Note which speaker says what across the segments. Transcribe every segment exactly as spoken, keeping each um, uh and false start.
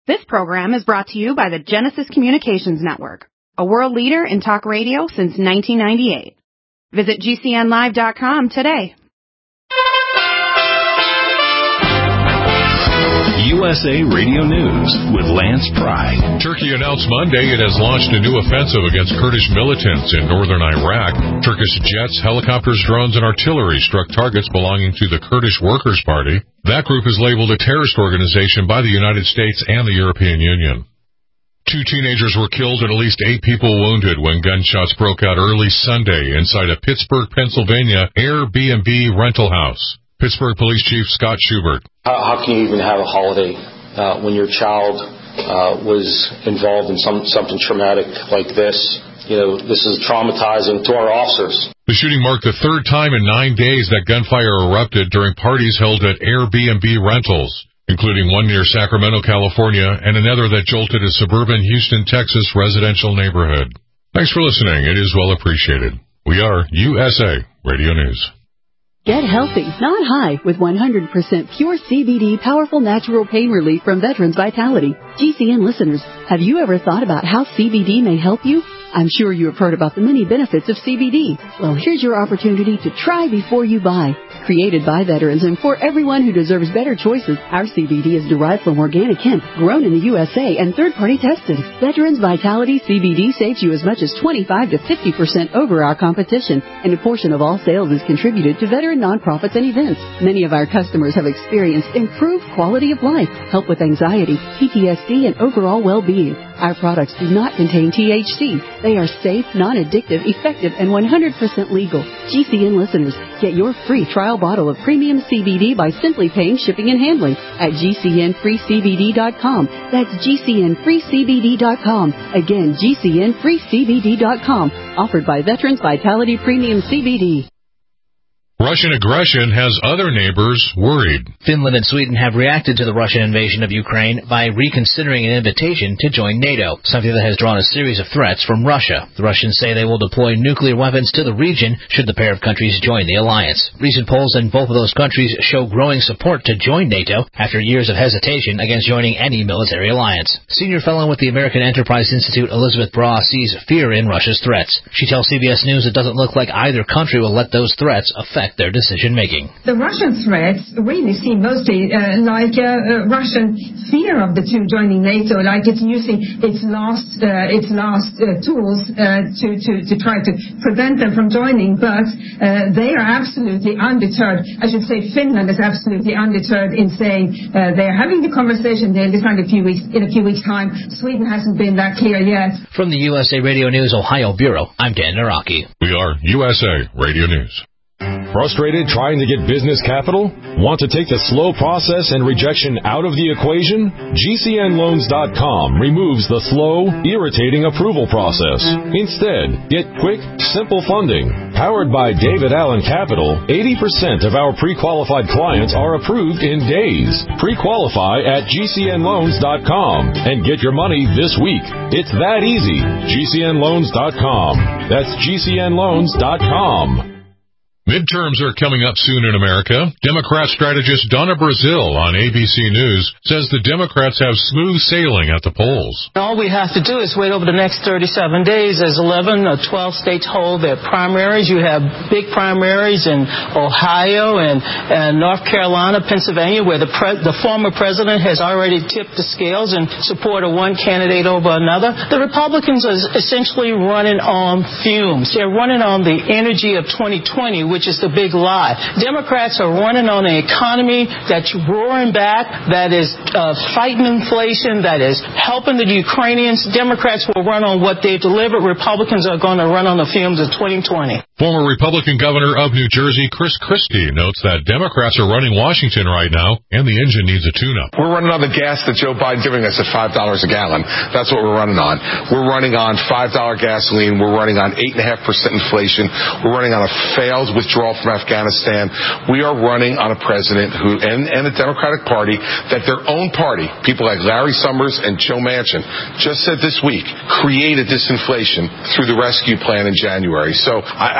Speaker 1: This program is brought to you by the Genesis Communications Network, a world leader in talk radio since nineteen ninety-eight. Visit G C N live dot com today.
Speaker 2: U S A Radio News with Lance Pry.
Speaker 3: Turkey announced Monday it has launched a new offensive against Kurdish militants in northern Iraq. Turkish jets, helicopters, drones, and artillery struck targets belonging to the Kurdish Workers' Party. That group is labeled a terrorist organization by the United States and the European Union. Two teenagers were killed and at least eight people wounded when gunshots broke out early Sunday inside a Pittsburgh, Pennsylvania Airbnb rental house. Pittsburgh Police Chief Scott Schubert.
Speaker 4: How, how can you even have a holiday uh, when your child uh, was involved in some something traumatic like this? You know, this is traumatizing to our officers.
Speaker 3: The shooting marked the third time in nine days that gunfire erupted during parties held at Airbnb rentals, including one near Sacramento, California, and another that jolted a suburban Houston, Texas residential neighborhood. Thanks for listening. It is well appreciated. We are U S A Radio News.
Speaker 5: Get healthy, not high, with one hundred percent pure C B D powerful natural pain relief from Veterans Vitality. G C N listeners, have you ever thought about how C B D may help you? I'm sure you have heard about the many benefits of C B D. Well, here's your opportunity to try before you buy. Created by veterans and for everyone who deserves better choices, our C B D is derived from organic hemp, grown in the U S A and third-party tested. Veterans Vitality C B D saves you as much as twenty-five to fifty percent over our competition, and a portion of all sales is contributed to veteran nonprofits and events. Many of our customers have experienced improved quality of life, help with anxiety, P T S D, and overall well-being. Our products do not contain T H C. They are safe, non-addictive, effective, and one hundred percent legal. G C N listeners, get your free trial bottle of premium C B D by simply paying shipping and handling at G C N free C B D dot com. That's G C N free C B D dot com. Again, G C N free C B D dot com. Offered by Veterans Vitality Premium C B D.
Speaker 3: Russian aggression has other neighbors worried.
Speaker 6: Finland and Sweden have reacted to the Russian invasion of Ukraine by reconsidering an invitation to join NATO, something that has drawn a series of threats from Russia. The Russians say they will deploy nuclear weapons to the region should the pair of countries join the alliance. Recent polls in both of those countries show growing support to join NATO after years of hesitation against joining any military alliance. Senior fellow with the American Enterprise Institute, Elizabeth Bra, sees fear in Russia's threats. She tells C B S News it doesn't look like either country will let those threats affect their decision-making.
Speaker 7: The Russian threats really seem mostly uh, like uh, uh, Russian fear of the two joining NATO, like it's using its last uh, its last uh, tools uh, to, to, to try to prevent them from joining, but uh, they are absolutely undeterred. I should say Finland is absolutely undeterred in saying uh, they're having the conversation, they'll decide a few weeks, in a few weeks' time. Sweden hasn't been that clear yet.
Speaker 6: From the U S A Radio News Ohio Bureau, I'm Dan Naraki.
Speaker 3: We are U S A Radio News.
Speaker 8: Frustrated trying to get business capital? Want to take the slow process and rejection out of the equation? G C N loans dot com removes the slow, irritating approval process. Instead, get quick, simple funding. Powered by David Allen Capital, eighty percent of our pre-qualified clients are approved in days. Pre-qualify at G C N loans dot com and get your money this week. It's that easy. G C N loans dot com. That's G C N loans dot com.
Speaker 3: Midterms are coming up soon in America. Democrat strategist Donna Brazil on A B C News says the Democrats have smooth sailing at the polls.
Speaker 9: All we have to do is wait over the next thirty-seven days as eleven or twelve states hold their primaries. You have big primaries in Ohio and, and North Carolina, Pennsylvania, where the, pre- the former president has already tipped the scales in support of one candidate over another. The Republicans are essentially running on fumes. They're running on the energy of twenty twenty, which is the big lie. Democrats are running on an economy that's roaring back, that is uh, fighting inflation, that is helping the Ukrainians. Democrats will run on what they've delivered. Republicans are going to run on the fumes of twenty twenty.
Speaker 3: Former Republican Governor of New Jersey, Chris Christie, notes that Democrats are running Washington right now, and the engine needs a tune-up.
Speaker 10: We're running on the gas that Joe Biden's giving us at five dollars a gallon. That's what we're running on. We're running on five dollars gasoline. We're running on eight point five percent inflation. We're running on a failed withdrawal from Afghanistan. We are running on a president who, and, and the Democratic Party, that their own party, people like Larry Summers and Joe Manchin, just said this week, created this inflation through the rescue plan in January. So I,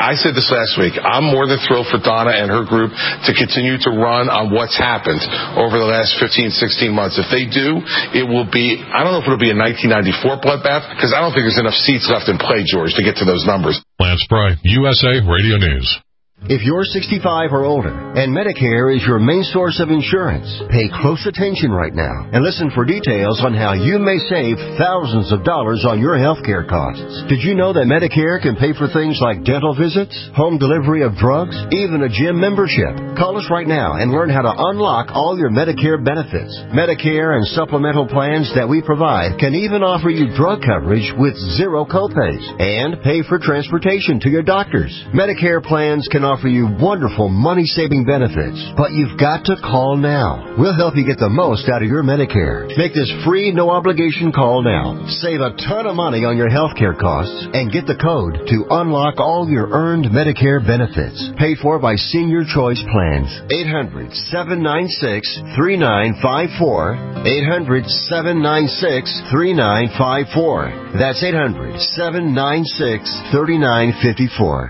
Speaker 10: I said this last week. I'm more than thrilled for Donna and her group to continue to run on what's happened over the last fifteen, sixteen months. If they do, it will be, I don't know if it'll be a nineteen ninety-four bloodbath, because I don't think there's enough seats left in play, George, to get to those numbers.
Speaker 3: Lance Pry, U S A Radio News.
Speaker 11: If you're sixty-five or older and Medicare is your main source of insurance, pay close attention right now and listen for details on how you may save thousands of dollars on your health care costs. Did you know that Medicare can pay for things like dental visits, home delivery of drugs, even a gym membership? Call us right now and learn how to unlock all your Medicare benefits. Medicare and supplemental plans that we provide can even offer you drug coverage with zero copays and pay for transportation to your doctors. Medicare plans can offer you wonderful money-saving benefits, but you've got to call now. We'll help you get the most out of your Medicare. Make this free, no-obligation call now. Save a ton of money on your health care costs and get the code to unlock all your earned Medicare benefits. Paid for by Senior Choice Plans. eight hundred, seven nine six, three nine five four. eight hundred, seven nine six, three nine five four. That's eight hundred, seven nine six, three nine five four.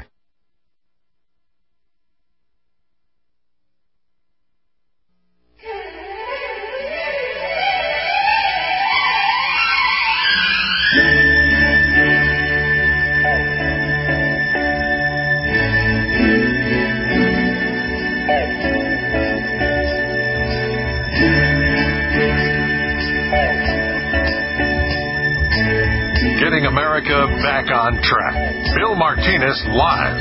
Speaker 2: Getting America back on track. Bill Martinez live.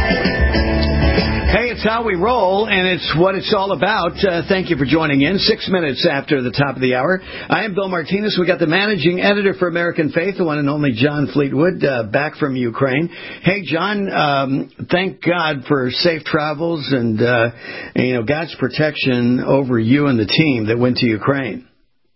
Speaker 12: Hey, it's how we roll, and it's what it's all about. Uh, thank you for joining in. Six minutes after the top of the hour. I am Bill Martinez. We got the managing editor for American Faith, the one and only John Fleetwood, uh, back from Ukraine. Hey, John, um, thank God for safe travels and, uh, and, you know, God's protection over you and the team that went to Ukraine.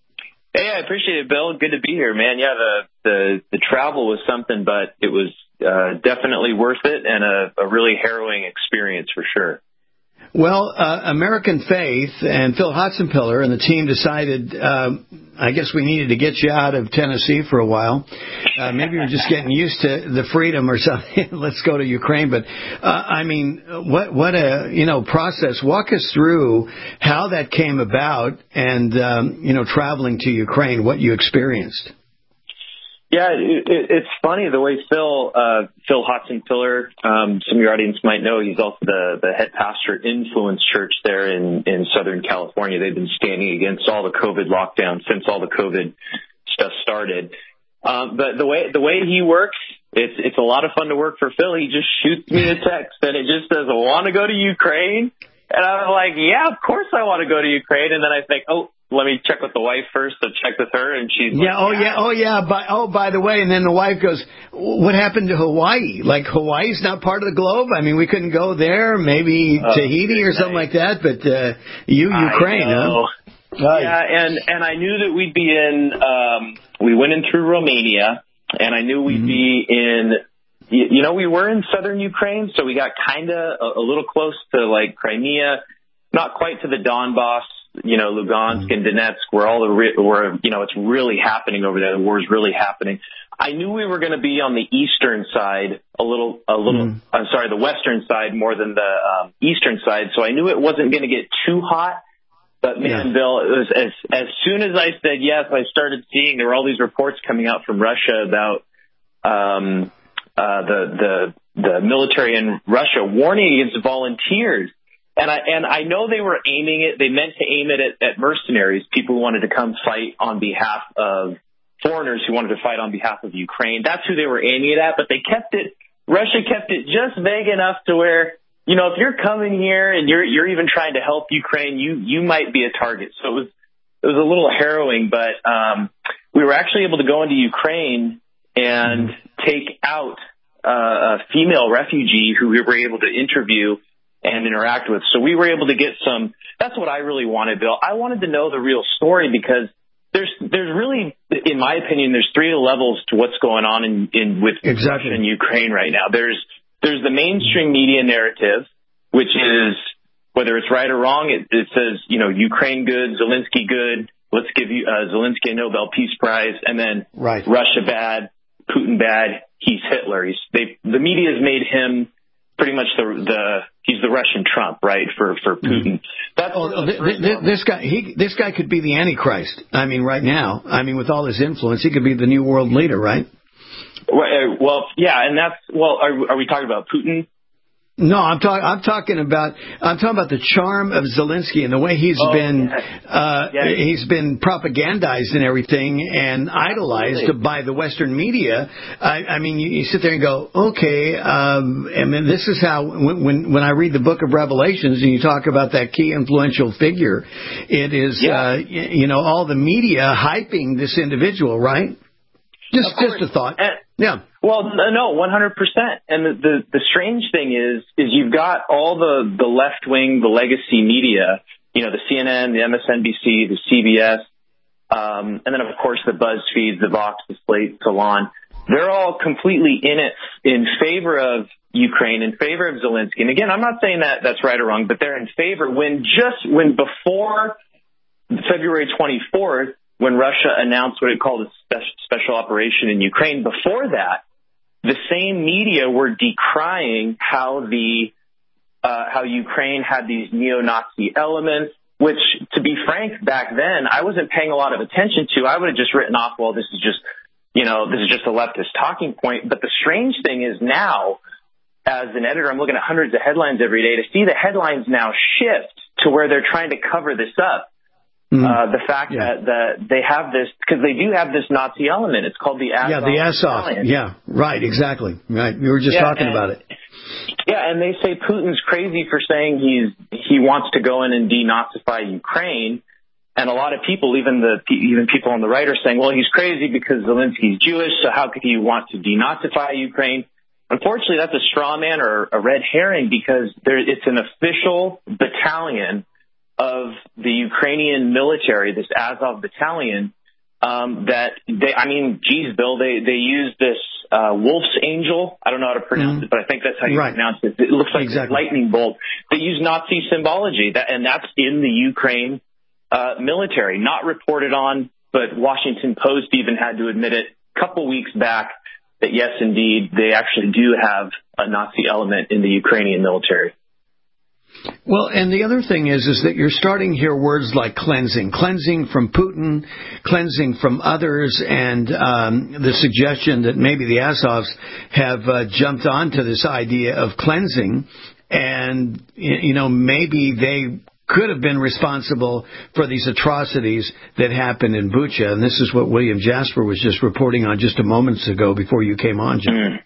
Speaker 13: Hey, I appreciate it, Bill. Good to be here, man. Yeah, the the, the travel was something, but it was uh, definitely worth it and a, a really harrowing experience for sure.
Speaker 12: Well, uh, American Faith and Phil Hotzenpiller and the team decided, uh, I guess we needed to get you out of Tennessee for a while. Uh, maybe you're just getting used to the freedom or something. Let's go to Ukraine. But, uh, I mean, what what a, you know, process. Walk us through how that came about and, um, you know, traveling to Ukraine, what you experienced.
Speaker 13: Yeah, it, it, it's funny the way Phil uh, Phil Hotzenpiller, um, some of your audience might know, he's also the, the head pastor at Influence Church there in, in Southern California. They've been standing against all the COVID lockdowns since all the COVID stuff started. Um, but the way the way he works, it's it's a lot of fun to work for Phil. He just shoots me a text and it just says, "Want to go to Ukraine?" And I'm like, "Yeah, of course I want to go to Ukraine." And then I think, "Oh, let me check with the wife first." So check with her, and she's
Speaker 12: yeah,
Speaker 13: like,
Speaker 12: oh yeah, oh yeah. By oh, by the way, and then the wife goes, "What happened to Hawaii? Like Hawaii's not part of the globe. I mean, we couldn't go there. Maybe uh, Tahiti or something nice. like that. But uh, you, Ukraine, huh?"
Speaker 13: Yeah, and and I knew that we'd be in. Um, we went in through Romania, and I knew we'd mm-hmm. be in. You know, we were in southern Ukraine, so we got kind of a, a little close to like Crimea, not quite to the Donbass. You know, Lugansk and Donetsk, where all the, re- where, you know, it's really happening over there. The war is really happening. I knew we were going to be on the eastern side a little, a little, mm. I'm sorry, the western side more than the um, eastern side. So I knew it wasn't going to get too hot. But man, yeah. Bill, it was as, as soon as I said yes, I started seeing there were all these reports coming out from Russia about, um, uh, the, the, the military in Russia warning against volunteers. And I and I know they were aiming it. They meant to aim it at, at mercenaries, people who wanted to come fight on behalf of foreigners who wanted to fight on behalf of Ukraine. That's who they were aiming it at. But they kept it. Russia kept it just vague enough to where, you know, if you're coming here and you're you're even trying to help Ukraine, you you might be a target. So it was it was a little harrowing. But um, we were actually able to go into Ukraine and take out uh, a female refugee who we were able to interview and interact with. So we were able to get some, that's what I really wanted, Bill. I wanted to know the real story because there's, there's really, in my opinion, there's three levels to what's going on in, in with
Speaker 12: exactly.
Speaker 13: Russia and Ukraine right now. There's, there's the mainstream media narrative, which is, whether it's right or wrong, it, it says, you know, Ukraine good, Zelensky good, let's give you uh, Zelensky a Nobel Peace Prize, and then
Speaker 12: right.
Speaker 13: Russia bad, Putin bad, he's Hitler. He's, they, the media has made him pretty much the the he's the Russian Trump, right? For for Putin. That's
Speaker 12: oh, th- th- this guy. He this guy could be the Antichrist. I mean, right now. I mean, with all his influence, he could be the new world leader, right?
Speaker 13: Well, yeah, and that's well. Are, are we talking about Putin?
Speaker 12: No, I'm talking. I'm talking about. I'm talking about the charm of Zelensky and the way he's
Speaker 13: oh,
Speaker 12: been.
Speaker 13: Yes.
Speaker 12: Uh,
Speaker 13: yes.
Speaker 12: He's been propagandized and everything, and idolized
Speaker 13: Absolutely.
Speaker 12: by the Western media. I, I mean, you, you sit there and go, okay. Um, and then this is how when, when when I read the Book of Revelations and you talk about that key influential figure, it is
Speaker 13: yeah.
Speaker 12: uh, you know all the media hyping this individual, right? Just just a thought.
Speaker 13: And,
Speaker 12: yeah.
Speaker 13: Well, no, one hundred percent. And the, the, the strange thing is, is you've got all the, the left wing, the legacy media, you know, the C N N, the M S N B C, the C B S, um, and then of course the BuzzFeed, the Vox, the Slate, Salon. They're all completely in it in favor of Ukraine, in favor of Zelensky. And again, I'm not saying that that's right or wrong, but they're in favor when just when before February twenty-fourth, when Russia announced what it called a special, special operation in Ukraine, before that, the same media were decrying how the uh, how Ukraine had these neo-Nazi elements, which, to be frank, back then I wasn't paying a lot of attention to. I would have just written off, well, this is just, you know, this is just a leftist talking point. But the strange thing is now, as an editor, I'm looking at hundreds of headlines every day to see the headlines now shift to where they're trying to cover this up. Mm-hmm. Uh, the fact yeah. that, that they have this, because they do have this Nazi element. It's called the Azov.
Speaker 12: Yeah, the Azov. Battalion. Yeah, right, exactly. Right. We were just
Speaker 13: yeah,
Speaker 12: talking
Speaker 13: and,
Speaker 12: about it.
Speaker 13: Yeah, and they say Putin's crazy for saying he's he wants to go in and denazify Ukraine. And a lot of people, even the even people on the right, are saying, well, he's crazy because Zelensky's Jewish, so how could he want to denazify Ukraine? Unfortunately, that's a straw man or a red herring, because there, it's an official battalion of the Ukrainian military, this Azov battalion, um, that they, I mean, geez, Bill, they, they use this, uh, Wolf's Angel. I don't know how to pronounce mm. it, but I think that's how you right. pronounce it. It looks like exactly. a lightning bolt. They use Nazi symbology, that, and that's in the Ukraine, uh, military, not reported on, but Washington Post even had to admit it a couple weeks back that yes, indeed, they actually do have a Nazi element in the Ukrainian military.
Speaker 12: Well, and the other thing is, is that you're starting to hear words like cleansing, cleansing from Putin, cleansing from others, and um, the suggestion that maybe the Azovs have uh, jumped onto this idea of cleansing, and, you know, maybe they could have been responsible for these atrocities that happened in Bucha. And this is what William Jasper was just reporting on just a moment ago before you came on, Jim. Mm.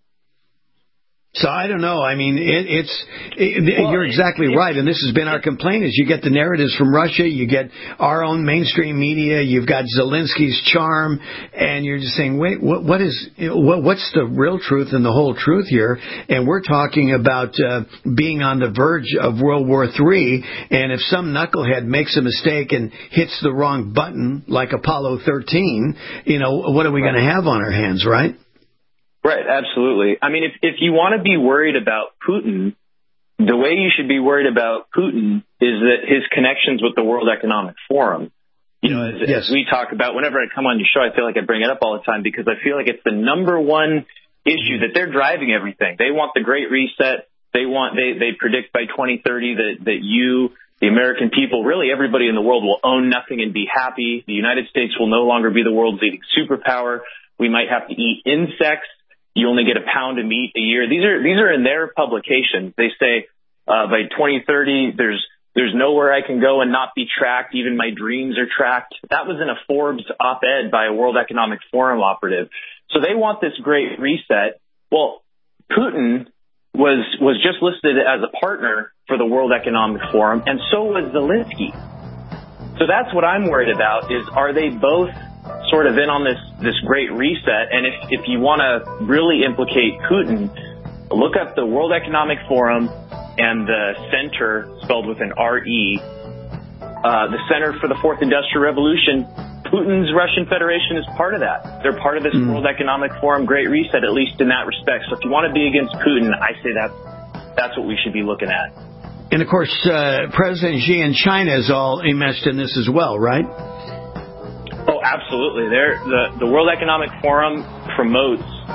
Speaker 12: So I don't know. I mean, it, it's it, well, you're exactly it, right, and this has been our complaint: is you get the narratives from Russia, you get our own mainstream media, you've got Zelensky's charm, and you're just saying, wait, what, what is what, what's the real truth and the whole truth here? And we're talking about uh, being on the verge of World War Three, and if some knucklehead makes a mistake and hits the wrong button, like Apollo thirteen, you know, what are we going to have on our hands, right?
Speaker 13: Right, absolutely. I mean, if, if you want to be worried about Putin, the way you should be worried about Putin is that his connections with the World Economic Forum. You know, as, yes. as we talk about, whenever I come on your show, I feel like I bring it up all the time because I feel like it's the number one issue that they're driving everything. They want the Great Reset. They want, they, they predict by twenty thirty that, that you, the American people, really everybody in the world will own nothing and be happy. The United States will no longer be the world's leading superpower. We might have to eat insects. You only get a pound of meat a year. These are these are in their publications. They say uh, by twenty thirty, there's there's nowhere I can go and not be tracked. Even my dreams are tracked. That was in a Forbes op-ed by a World Economic Forum operative. So they want this great reset. Well, Putin was was just listed as a partner for the World Economic Forum, and so was Zelensky. So that's what I'm worried about: is are they both sort of in on this, this great reset? And if, if you want to really implicate Putin, look up the World Economic Forum and the Center, spelled with an R E, uh, the Center for the Fourth Industrial Revolution. Putin's Russian Federation is part of that. They're part of this mm. World Economic Forum great reset, at least in that respect. So if you want to be against Putin, I say that that's what we should be looking at.
Speaker 12: And of course, uh, President Xi in China is all enmeshed in this as well, right?
Speaker 13: Oh, absolutely. They're, the, the World Economic Forum promotes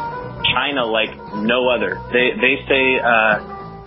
Speaker 13: China like no other. They they say uh,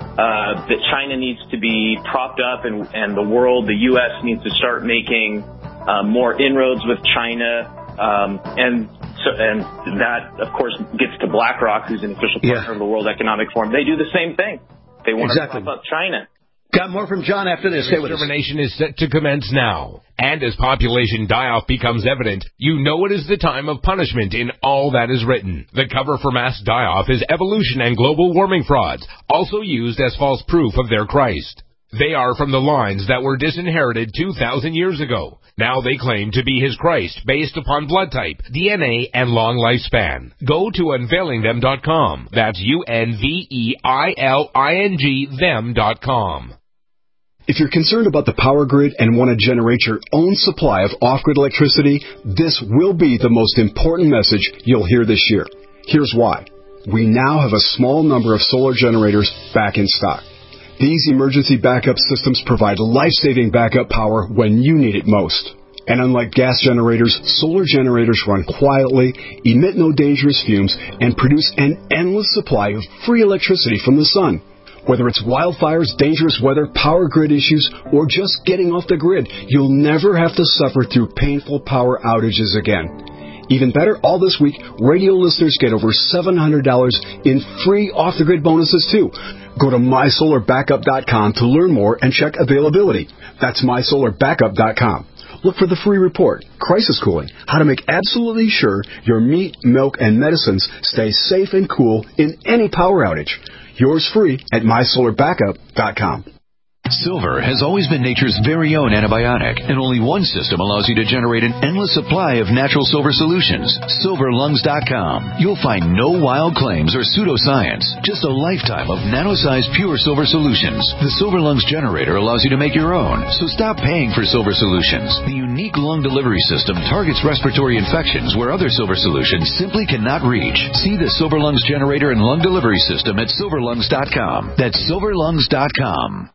Speaker 13: uh, that China needs to be propped up, and, and the world, the U S needs to start making uh, more inroads with China, um, and so and that of course gets to BlackRock, who's an official partner yeah. of the World Economic Forum. They do the same thing. They want
Speaker 12: exactly.
Speaker 13: to prop up China.
Speaker 12: Got more from John after this.
Speaker 14: The extermination is set to commence now. And as population die-off becomes evident, you know it is the time of punishment in all that is written. The cover for mass die-off is evolution and global warming frauds, also used as false proof of their Christ. They are from the lines that were disinherited two thousand years ago. Now they claim to be his Christ based upon blood type, D N A, and long lifespan. Go to unveiling them dot com. That's U N V E I L I N G them dot com.
Speaker 15: If you're concerned about the power grid and want to generate your own supply of off-grid electricity, this will be the most important message you'll hear this year. Here's why. We now have a small number of solar generators back in stock. These emergency backup systems provide life-saving backup power when you need it most. And unlike gas generators, solar generators run quietly, emit no dangerous fumes, and produce an endless supply of free electricity from the sun. Whether it's wildfires, dangerous weather, power grid issues, or just getting off the grid, you'll never have to suffer through painful power outages again. Even better, all this week, radio listeners get over seven hundred dollars in free off-the-grid bonuses, too. Go to my solar backup dot com to learn more and check availability. That's my solar backup dot com. Look for the free report, Crisis Cooling, how to make absolutely sure your meat, milk, and medicines stay safe and cool in any power outage. Yours free at my solar backup dot com.
Speaker 16: Silver has always been nature's very own antibiotic, and only one system allows you to generate an endless supply of natural silver solutions. silver lungs dot com. You'll find no wild claims or pseudoscience, just a lifetime of nano-sized pure silver solutions. The Silver Lungs generator allows you to make your own, so stop paying for silver solutions. The unique lung delivery system targets respiratory infections where other silver solutions simply cannot reach. See the Silver Lungs generator and lung delivery system at silver lungs dot com. That's silver lungs dot com.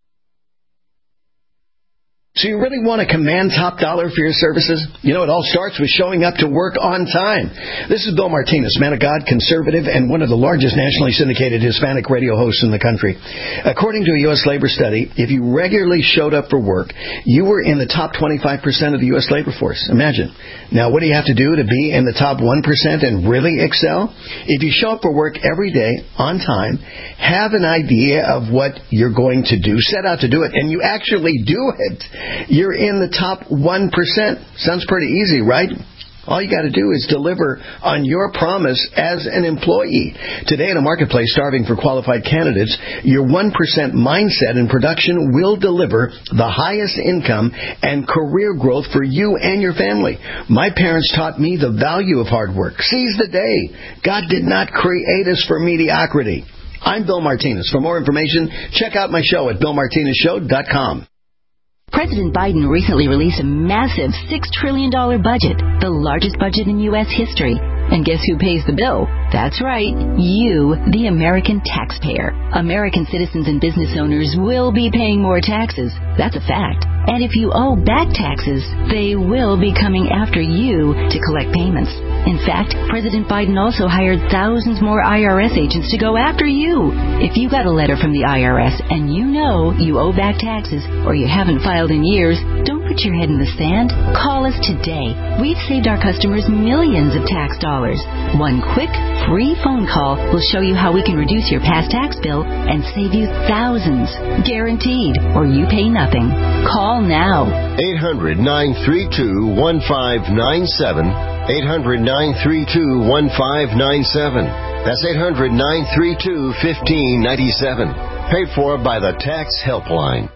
Speaker 17: So you really want to command top dollar for your services? You know, it all starts with showing up to work on time. This is Bill Martinez, man of God, conservative, and one of the largest nationally syndicated Hispanic radio hosts in the country. According to a U S labor study, if you regularly showed up for work, you were in the top twenty-five percent of the U S labor force. Imagine. Now, what do you have to do to be in the top one percent and really excel? If you show up for work every day on time, have an idea of what you're going to do, set out to do it, and you actually do it, you're in the top one percent. Sounds pretty easy, right? All you got to do is deliver on your promise as an employee. Today in a marketplace starving for qualified candidates, your one percent mindset in production will deliver the highest income and career growth for you and your family. My parents taught me the value of hard work. Seize the day. God did not create us for mediocrity. I'm Bill Martinez. For more information, check out my show at bill martinez show dot com.
Speaker 5: President Biden recently released a massive six trillion dollars budget, the largest budget in U S history. And guess who pays the bill? That's right, you, the American taxpayer. American citizens and business owners will be paying more taxes. That's a fact. And if you owe back taxes, they will be coming after you to collect payments. In fact, President Biden also hired thousands more I R S agents to go after you. If you got a letter from the I R S and you know you owe back taxes or you haven't filed in years, don't put your head in the sand. Call us today. We've saved our customers millions of tax dollars. One quick, free phone call will show you how we can reduce your past tax bill and save you thousands. Guaranteed, or you pay nothing. Call now.
Speaker 11: eight hundred, nine three two, one five nine seven. eight hundred, nine three two, one five nine seven. That's eight hundred, nine three two, one five nine seven. Paid for by the Tax Helpline.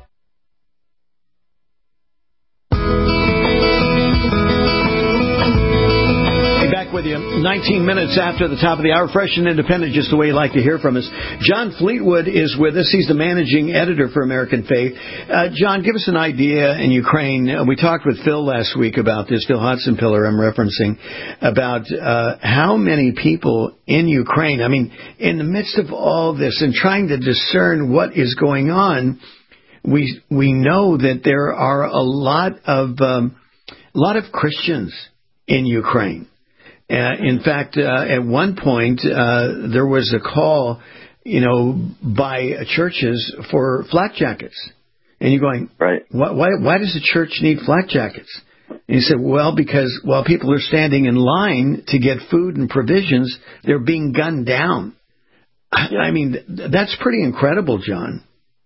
Speaker 12: With you nineteen minutes after the top of the hour, fresh and independent, just the way you like to hear from us. John Fleetwood is with us. He's the managing editor for American Faith. Uh, John, give us an idea in Ukraine. Uh, we talked with Phil last week about this, Phil Hotzenpiller I'm referencing, about uh, how many people in Ukraine, I mean, in the midst of all this and trying to discern what is going on, we we know that there are a lot of um, a lot of Christians in Ukraine. Uh, in fact, uh, at one point, uh, there was a call, you know, by churches for flak jackets. And you're going,
Speaker 13: right.
Speaker 12: why, why, why does the church need flak jackets? And he said, well, because while people are standing in line to get food and provisions, they're being gunned down. Yeah. I mean, that's pretty incredible, John.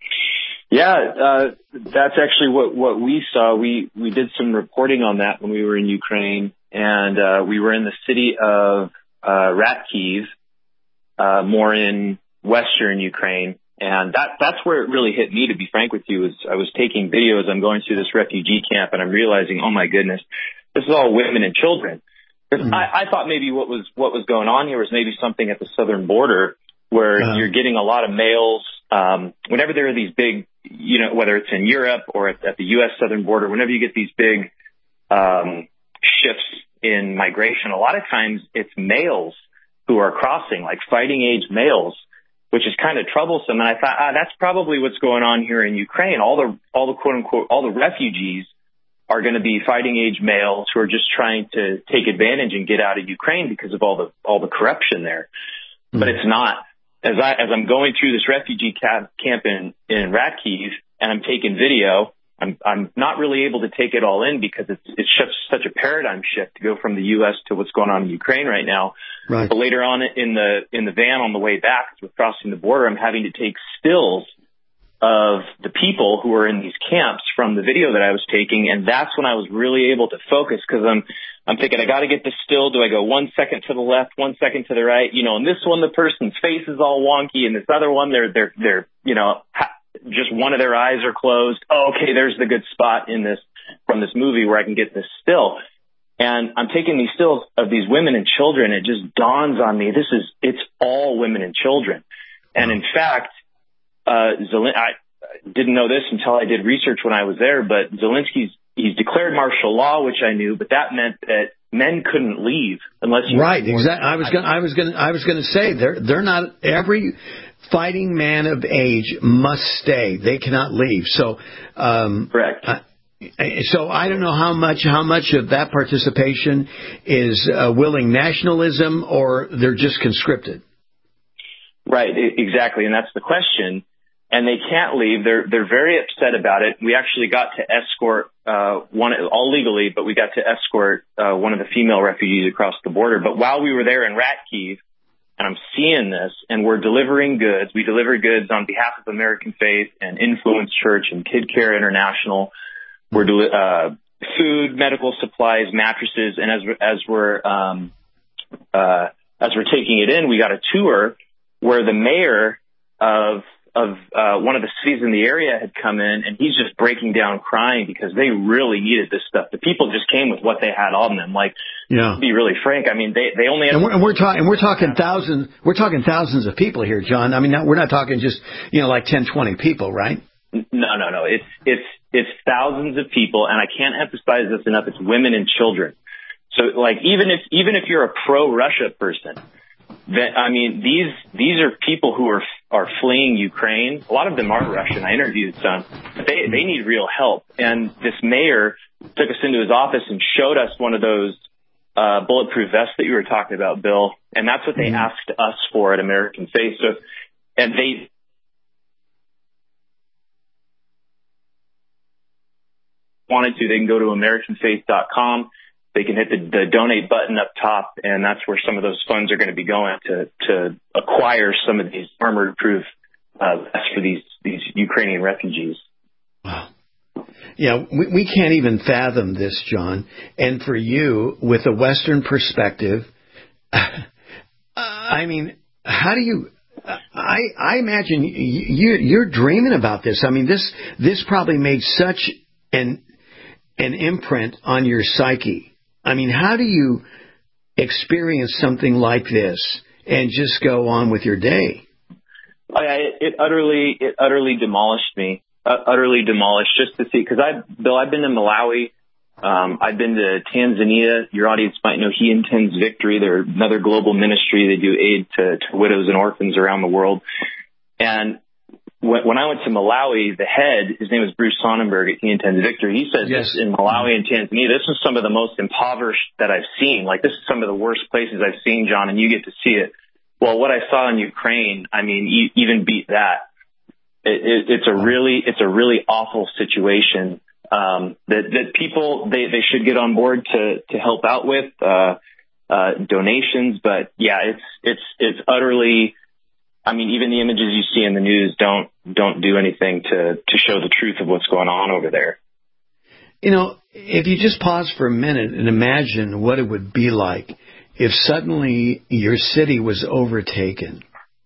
Speaker 13: Yeah, uh, that's actually what, what we saw. We, we did some reporting on that when we were in Ukraine, and uh, we were in the city of uh, Ratkiv, uh, more in western Ukraine. And that that's where it really hit me, to be frank with you, is I was taking videos. I'm going through this refugee camp, and I'm realizing, oh, my goodness, this is all women and children. Mm-hmm. I, I thought maybe what was what was going on here was maybe something at the southern border where uh-huh. you're getting a lot of males. Um, whenever there are these big, you know, whether it's in Europe or at, at the U S southern border, whenever you get these big um, shifts in migration, a lot of times it's males who are crossing, like fighting age males, which is kind of troublesome. And I thought, ah, that's probably what's going on here in Ukraine. All the, all the quote unquote, all the refugees are going to be fighting age males who are just trying to take advantage and get out of Ukraine because of all the, all the corruption there. Mm-hmm. But it's not. As I, as I'm going through this refugee camp, camp in, in Ratkiv, and I'm taking video, I'm, I'm not really able to take it all in because it's, it's just such a paradigm shift to go from the U S to what's going on in Ukraine right now.
Speaker 12: Right.
Speaker 13: But later on in the, in the van on the way back, as we're crossing the border, I'm having to take stills of the people who are in these camps from the video that I was taking. And that's when I was really able to focus, because I'm, I'm thinking, I got to get this still. Do I go one second to the left, one second to the right? You know, and this one, the person's face is all wonky, and this other one, they're, they're, they're, you know, ha- just one of their eyes are closed. Oh, okay, there's the good spot in this, from this movie where I can get this still. And I'm taking these stills of these women and children. It just dawns on me, this is, it's all women and children. And in fact, uh, Zelensky, I didn't know this until I did research when I was there, but Zelensky's, he's declared martial law, which I knew, but that meant that men couldn't leave unless you
Speaker 12: right. Exactly. I was going. I was going. I was going to say they're they're not. Every fighting man of age must stay. They cannot leave. So um,
Speaker 13: correct.
Speaker 12: Uh, so I don't know how much how much of that participation is uh, willing nationalism, or they're just conscripted.
Speaker 13: Right. Exactly, and that's the question. And they can't leave. They're they're very upset about it. We actually got to escort uh, one, all legally, but we got to escort uh, one of the female refugees across the border. But while we were there in Ratkiv, and I'm seeing this, and we're delivering goods. We deliver goods on behalf of American Faith and Influence Church and Kid Care International. We're deli- uh, food, medical supplies, mattresses, and as we're, as we're um, uh, as we're taking it in, we got a tour where the mayor of of uh, one of the cities in the area had come in, and he's just breaking down crying because they really needed this stuff. The people just came with what they had on them. Like,
Speaker 12: yeah.
Speaker 13: to be really frank, I mean, they, they only have...
Speaker 12: And we're, and we're talking, we're talking thousands, we're talking thousands of people here, John. I mean, not, we're not talking just, you know, like ten, twenty people, right?
Speaker 13: No, no, no. It's, it's, it's thousands of people, and I can't emphasize this enough. It's women and children. So, like, even if, even if you're a pro-Russia person, that, I mean, these these are people who are are fleeing Ukraine. A lot of them are Russian. I interviewed some. But they they need real help. And this mayor took us into his office and showed us one of those uh, bulletproof vests that you were talking about, Bill. And that's what they mm-hmm. asked us for at American Faith. So, and they wanted to, they can go to American Faith dot com. They can hit the, the donate button up top, and that's where some of those funds are going to be going to, to acquire some of these armor-proof uh, vests for these, these Ukrainian refugees.
Speaker 12: Wow. Yeah, we, we can't even fathom this, John. And for you, with a Western perspective, I mean, how do you... I, I imagine you, you're dreaming about this. I mean, this this probably made such an an imprint on your psyche. I mean, how do you experience something like this and just go on with your day?
Speaker 13: I, it utterly, it utterly demolished me. Uh, utterly demolished just to see, because I, Bill, I've been to Malawi. Um, I've been to Tanzania. Your audience might know He Intends Victory. They're another global ministry. They do aid to, to widows and orphans around the world. And when, when I went to Malawi, the head, his name was Bruce Sonnenberg at He Intends Victory. He says
Speaker 12: yes.
Speaker 13: this in Malawi and Tanzania, this is some of the most impoverished that I've seen. Like, this is some of the worst places I've seen, John, and you get to see it. Well, what I saw in Ukraine, I mean, e- even beat that. It, it, it's a really, it's a really awful situation um, that that people they, they should get on board to to help out with uh, uh, donations. But yeah, it's it's it's utterly. I mean, even the images you see in the news don't don't do anything to to show the truth of what's going on over there.
Speaker 12: You know, if you just pause for a minute and imagine what it would be like if suddenly your city was overtaken.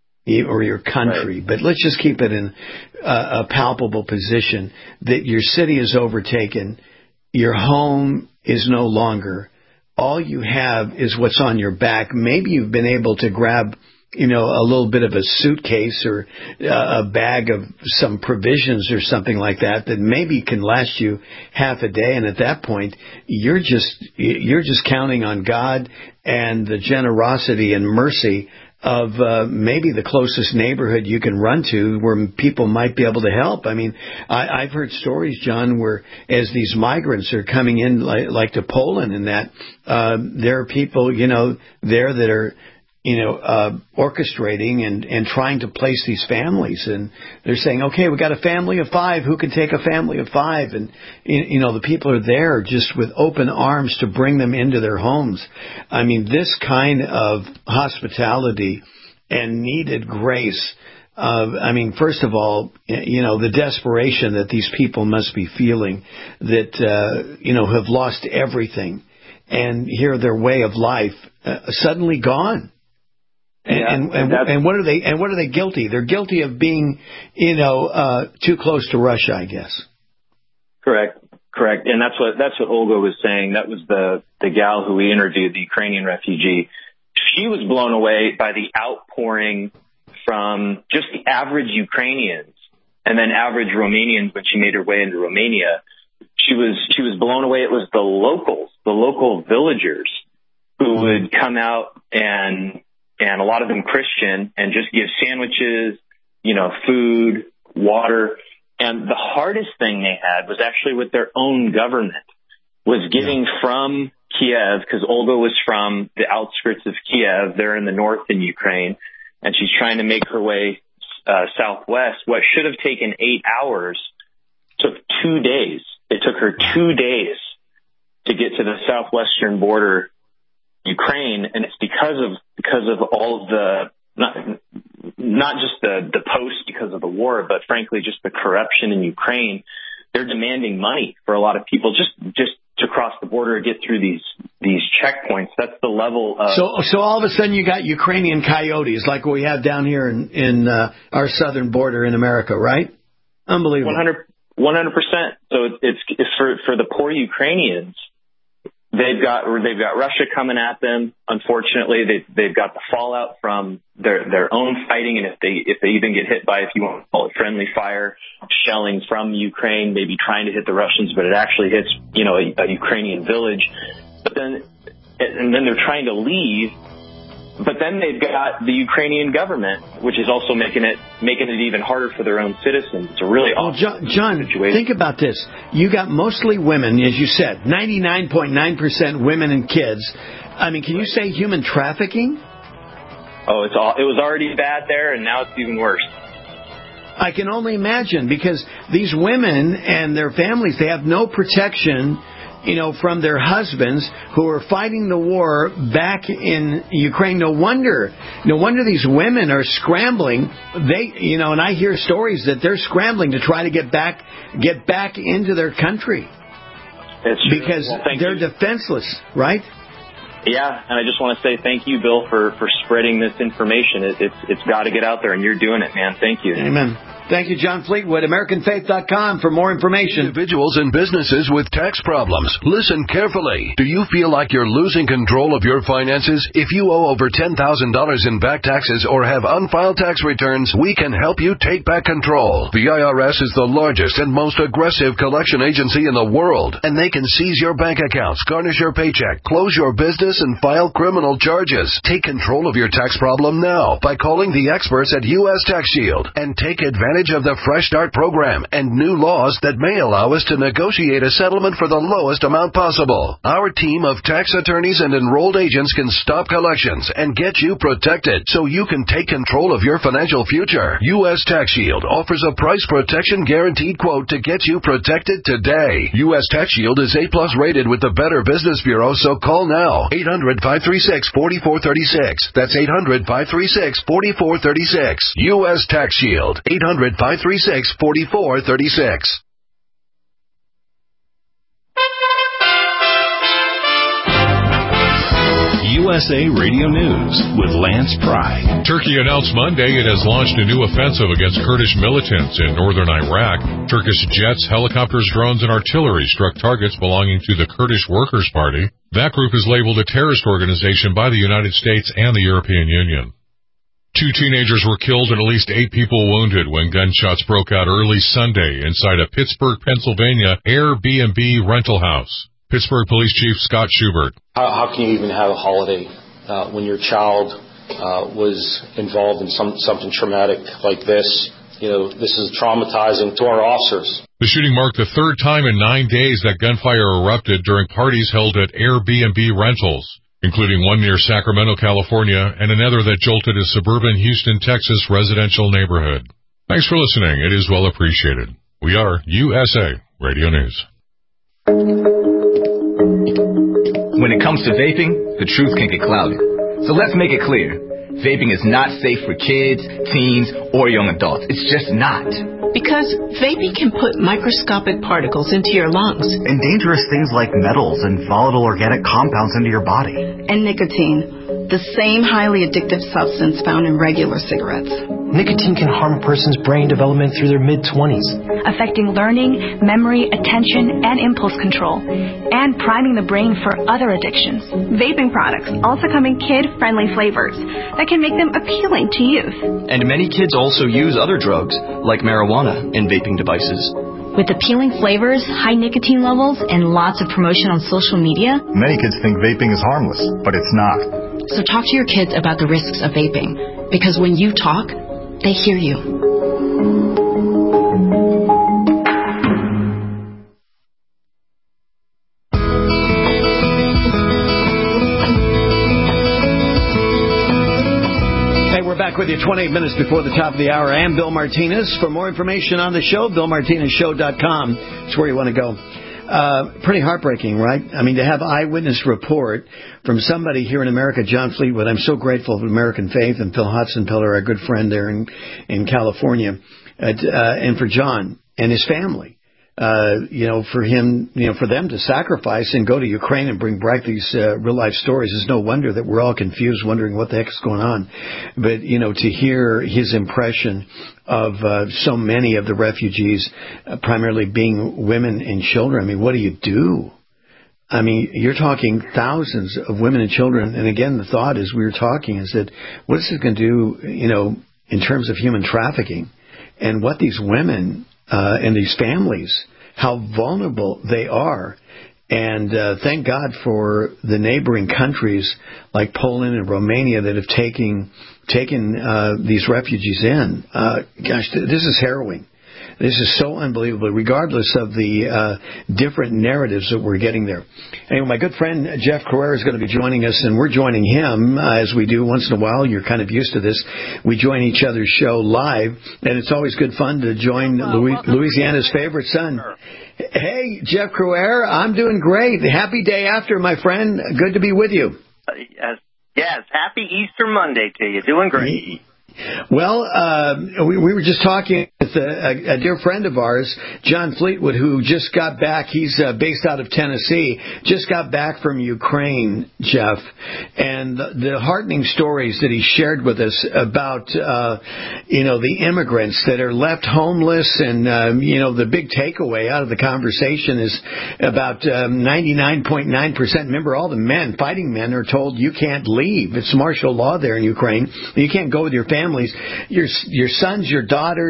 Speaker 12: Or your country, right. But let's just keep it in uh, a palpable position that your city is overtaken, your home is no longer, all you have is what's on your back. Maybe you've been able to grab, you know, a little bit of a suitcase or uh, a bag of some provisions or something like that that maybe can last you half a day. And at that point, you're just you're just counting on God and the generosity and mercy of uh, maybe the closest neighborhood you can run to where people might be able to help. I mean, I, I've heard stories, John, where as these migrants are coming in, like, like to Poland and that, uh, there are people, you know, there that are, you know, uh, orchestrating and, and trying to place these families. And they're saying, okay, we got a family of five. Who can take a family of five? And, you know, the people are there just with open arms to bring them into their homes. I mean, this kind of hospitality and needed grace. Uh, I mean, first of all, you know, the desperation that these people must be feeling that, uh, you know, have lost everything and here their way of life uh, suddenly gone. And, yeah, and, and, and what are they? And what are they guilty? They're guilty of being, you know, uh, too close to Russia, I guess.
Speaker 13: Correct, correct. And that's what that's what Olga was saying. That was the the gal who we interviewed, the Ukrainian refugee. She was blown away by the outpouring from just the average Ukrainians and then average Romanians when she made her way into Romania. She was she was blown away. It was the locals, the local villagers, who would come out and. And a lot of them Christian, and just give sandwiches, you know, food, water. And the hardest thing they had was actually with their own government, was giving yeah. from Kiev, because Olga was from the outskirts of Kiev. They're in the north in Ukraine, and she's trying to make her way uh, southwest. What should have taken eight hours took two days. It took her two days to get to the southwestern border Ukraine, and it's because of because of all of the not not just the the post because of the war, but frankly just the corruption in Ukraine. They're demanding money for a lot of people just just to cross the border and get through these these checkpoints. That's the level of
Speaker 12: so so all of a sudden you got Ukrainian coyotes like what we have down here in in uh, our southern border in America, right? Unbelievable.
Speaker 13: one hundred percent. So it's it's for for the poor Ukrainians. They've got they've got Russia coming at them. Unfortunately, they they've got the fallout from their their own fighting, and if they if they even get hit by, if you want to call it friendly fire, shelling from Ukraine, maybe trying to hit the Russians, but it actually hits you know a, a Ukrainian village. But then and then they're trying to leave. But then they've got the Ukrainian government, which is also making it making it even harder for their own citizens. It's a really
Speaker 12: well,
Speaker 13: awesome
Speaker 12: John,
Speaker 13: situation.
Speaker 12: Think about this. You got mostly women, as you said, ninety-nine point nine percent women and kids. I mean, can you say human trafficking?
Speaker 13: Oh, it's all. It was already bad there, and now it's even worse.
Speaker 12: I can only imagine, because these women and their families, they have no protection, you know, from their husbands who are fighting the war back in Ukraine. No wonder, no wonder these women are scrambling. They, you know, and I hear stories that they're scrambling to try to get back, get back into their country.
Speaker 13: It's true.
Speaker 12: Because
Speaker 13: well,
Speaker 12: they're
Speaker 13: you.
Speaker 12: defenseless, right?
Speaker 13: Yeah, and I just want to say thank you, Bill, for, for spreading this information. It, it's it's got to get out there, and you're doing it, man. Thank you.
Speaker 12: Amen. Thank you, John Fleetwood. American Faith dot com for more information.
Speaker 18: Individuals and businesses with tax problems. Listen carefully. Do you feel like you're losing control of your finances? If you owe over ten thousand dollars in back taxes or have unfiled tax returns, we can help you take back control. The I R S is the largest and most aggressive collection agency in the world, and they can seize your bank accounts, garnish your paycheck, close your business, and file criminal charges. Take control of your tax problem now by calling the experts at U S Tax Shield and take advantage advantage of the Fresh Start program and new laws that may allow us to negotiate a settlement for the lowest amount possible. Our team of tax attorneys and enrolled agents can stop collections and get you protected so you can take control of your financial future. U S Tax Shield offers a price protection guaranteed quote to get you protected today. U S Tax Shield is A plus rated with the Better Business Bureau, so call now. eight hundred, five three six, four four three six. That's eight hundred, five three six, four four three six. U S Tax Shield. eight hundred, five three six, four four three six.
Speaker 19: U S A Radio News with Lance Pry.
Speaker 3: Turkey announced Monday it has launched a new offensive against Kurdish militants in northern Iraq. Turkish jets, helicopters, drones, and artillery struck targets belonging to the Kurdish Workers' Party. That group is labeled a terrorist organization by the United States and the European Union. Two teenagers were killed and at least eight people wounded when gunshots broke out early Sunday inside a Pittsburgh, Pennsylvania Airbnb rental house. Pittsburgh Police Chief Scott Schubert.
Speaker 4: How, how can you even have a holiday uh, when your child uh, was involved in some something traumatic like this? You know, this is traumatizing to our officers.
Speaker 3: The shooting marked the third time in nine days that gunfire erupted during parties held at Airbnb rentals, including one near Sacramento, California, and another that jolted a suburban Houston, Texas residential neighborhood. Thanks for listening. It is well appreciated. We are U S A Radio News.
Speaker 20: When it comes to vaping, the truth can get clouded. So let's make it clear. Vaping is not safe for kids, teens, or young adults. It's just not.
Speaker 21: Because vaping can put microscopic particles into your lungs.
Speaker 22: And dangerous things like metals and volatile organic compounds into your body.
Speaker 23: And nicotine, the same highly addictive substance found in regular cigarettes.
Speaker 24: Nicotine can harm a person's brain development through their mid-twenties,
Speaker 25: affecting learning, memory, attention, and impulse control, and priming the brain for other addictions.
Speaker 26: Vaping products also come in kid-friendly flavors that can make them appealing to youth.
Speaker 27: And many kids also use other drugs, like marijuana, in vaping devices.
Speaker 28: With appealing flavors, high nicotine levels, and lots of promotion on social media,
Speaker 22: many kids think vaping is harmless, but it's not.
Speaker 28: So talk to your kids about the risks of vaping, because when you talk, they hear you.
Speaker 12: Hey, we're back with you twenty-eight minutes before the top of the hour. I am Bill Martinez. For more information on the show, bill martinez show dot com is where you want to go. Uh, pretty heartbreaking, right? I mean, to have eyewitness report from somebody here in America, John Fleetwood. I'm so grateful for American Faith and Phil Hotzenpiller, our good friend there in, in California, uh, uh, and for John and his family. Uh, you know, for him, you know, for them to sacrifice and go to Ukraine and bring back these uh, real life stories. It's no wonder that we're all confused, wondering what the heck is going on. But, you know, to hear his impression of uh, so many of the refugees, uh, primarily being women and children. I mean, what do you do? I mean, you're talking thousands of women and children. And again, the thought as we were talking is that what is it going to do, you know, in terms of human trafficking and what these women uh, and these families, how vulnerable they are. And uh, thank God for the neighboring countries like Poland and Romania that have taken taken uh, these refugees in. Uh, gosh, this is harrowing. This is so unbelievable, regardless of the uh, different narratives that we're getting there. Anyway, my good friend Jeff Crouere is going to be joining us, and we're joining him uh, as we do once in a while. You're kind of used to this. We join each other's show live, and it's always good fun to join well, Louis, Louisiana's favorite son. Hey, Jeff Crouere, I'm doing great. Happy day after, my friend. Good to be with you.
Speaker 29: Uh, yes, yes, happy Easter Monday to you. Doing great.
Speaker 12: Well, uh, we, we were just talking with a, a, a dear friend of ours, John Fleetwood, who just got back. He's uh, based out of Tennessee, just got back from Ukraine, Jeff. And the, the heartening stories that he shared with us about, uh, you know, the immigrants that are left homeless. And, um, you know, the big takeaway out of the conversation is about um, ninety-nine point nine percent. Remember, all the men, fighting men, are told you can't leave. It's martial law there in Ukraine. You can't go with your family. Your your sons, your daughters, your wives.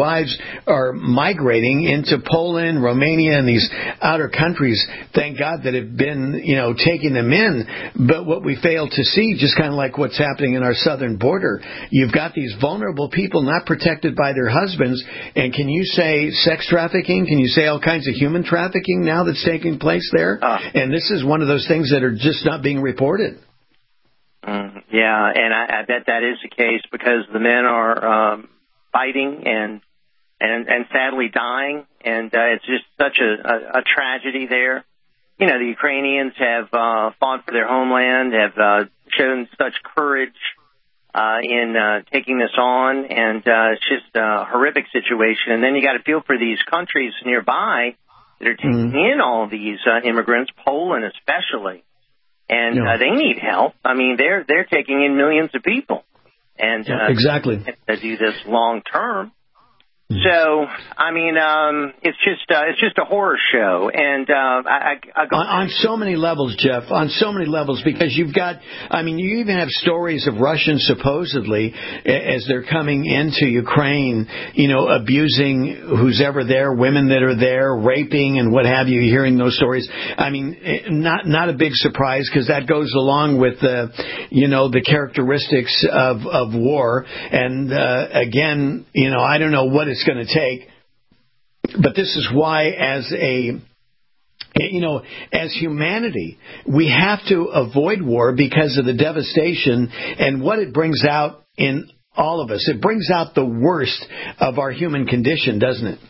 Speaker 12: lives are migrating into Poland, Romania, and these outer countries. Thank God that have been, you know, taking them in. But what we fail to see, just kind of like what's happening in our southern border, you've got these vulnerable people not protected by their husbands. And can you say sex trafficking? Can you say all kinds of human trafficking now that's taking place there? Uh, and this is one of those things that are just not being reported.
Speaker 1: Mm, yeah, and I, I bet that is the case because the men are um, fighting and, and and sadly dying, and uh, it's just such a, a, a tragedy there. You know, the Ukrainians have uh, fought for their homeland, have uh, shown such courage uh, in uh, taking this on, and uh, it's just a horrific situation. And then you got to feel for these countries nearby that are taking mm. in all of these uh, immigrants, Poland especially. And yeah. uh, they need help. I mean, they're they're taking in millions of people, and
Speaker 12: yeah,
Speaker 1: uh,
Speaker 12: exactly
Speaker 1: to do this long term. So, I mean, um, it's just uh, it's just a horror show, and uh, I, I, I go
Speaker 12: on, on so many levels, Jeff. On so many levels, because you've got, I mean, you even have stories of Russians supposedly, as they're coming into Ukraine, you know, abusing who's ever there, women that are there, raping and what have you. Hearing those stories, I mean, not not a big surprise because that goes along with the, you know, the characteristics of of war. And uh, again, you know, I don't know what is going to take, but this is why as a you know as humanity we have to avoid war because of the devastation and what it brings out in all of us. It brings out the worst of our human condition, doesn't it?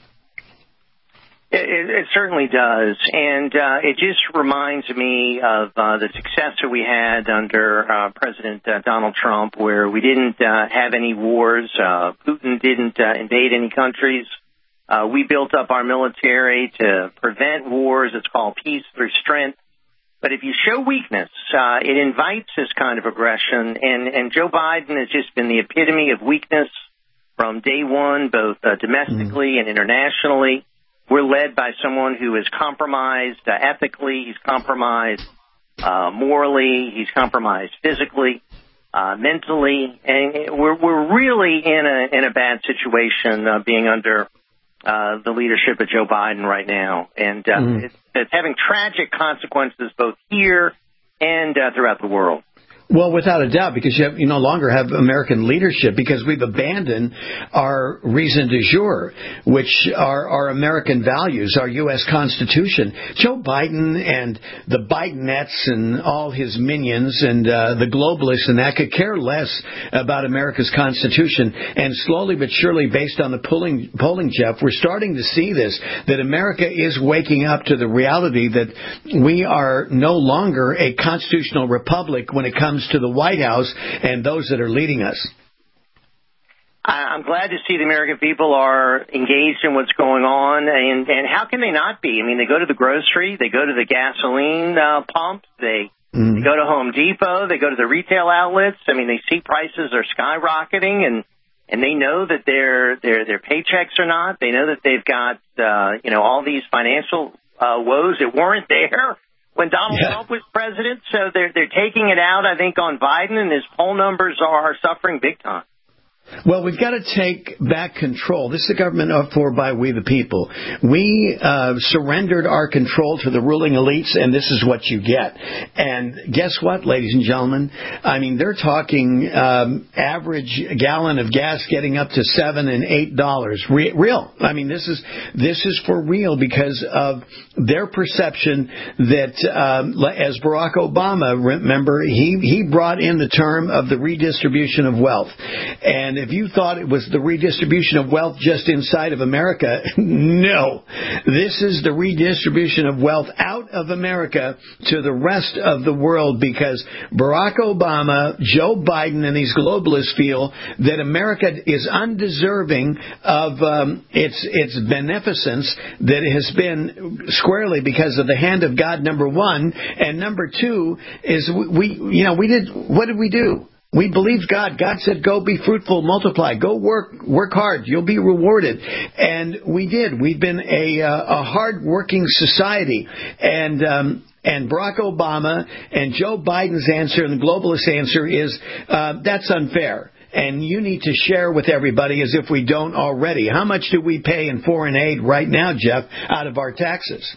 Speaker 1: It, it certainly does, and uh, it just reminds me of uh, the success that we had under uh, President uh, Donald Trump, where we didn't uh, have any wars. Uh, Putin didn't uh, invade any countries. Uh, we built up our military to prevent wars. It's called peace through strength. But if you show weakness, uh, it invites this kind of aggression, and, and Joe Biden has just been the epitome of weakness from day one, both uh, domestically mm. and internationally. We're led by someone who is compromised uh, ethically. He's compromised uh, morally. He's compromised physically, uh, mentally, and we're we're really in a in a bad situation uh, being under uh, the leadership of Joe Biden right now, and uh, mm. it's, it's having tragic consequences both here and uh, throughout the world.
Speaker 12: Well, without a doubt, because you, have, you no longer have American leadership because we've abandoned our raison d'être, which are our American values, our U S Constitution. Joe Biden and the Bidenettes and all his minions and uh, the globalists and that could care less about America's Constitution. And slowly but surely, based on the polling, polling, Jeff, we're starting to see this, that America is waking up to the reality that we are no longer a constitutional republic when it comes to the White House and those that are leading us.
Speaker 1: I'm glad to see the American people are engaged in what's going on, and, and how can they not be? I mean, they go to the grocery, they go to the gasoline uh, pumps, they, mm. they go to Home Depot, they go to the retail outlets. I mean, they see prices are skyrocketing, and and they know that their their their paychecks are not. They know that they've got uh, you know all these financial uh, woes that weren't there when Donald yeah. Trump was president, so they're they're taking it out, I think, on Biden, and his poll numbers are suffering big time.
Speaker 12: Well, we've got to take back control. This is a government of for by we the people. We uh, surrendered our control to the ruling elites, and this is what you get. And guess what, ladies and gentlemen? I mean, they're talking um, average gallon of gas getting up to seven and eight dollars. Re- real. I mean, this is this is for real because of their perception that, um, as Barack Obama, remember, he he brought in the term of the redistribution of wealth. And if you thought it was the redistribution of wealth just inside of America, no. This is the redistribution of wealth out of America to the rest of the world because Barack Obama, Joe Biden, and these globalists feel that America is undeserving of um, its its beneficence that has been squarely because of the hand of God, number one. And number two is we, you know, we did, what did we do? We believed God. God said, go be fruitful, multiply, go work, work hard. You'll be rewarded. And we did. We've been a, uh, a hard-working society. And, um, and Barack Obama and Joe Biden's answer and the globalist answer is, uh, that's unfair. and you need to share with everybody as if we don't already. How much do we pay in foreign aid right now, Jeff, out of our taxes?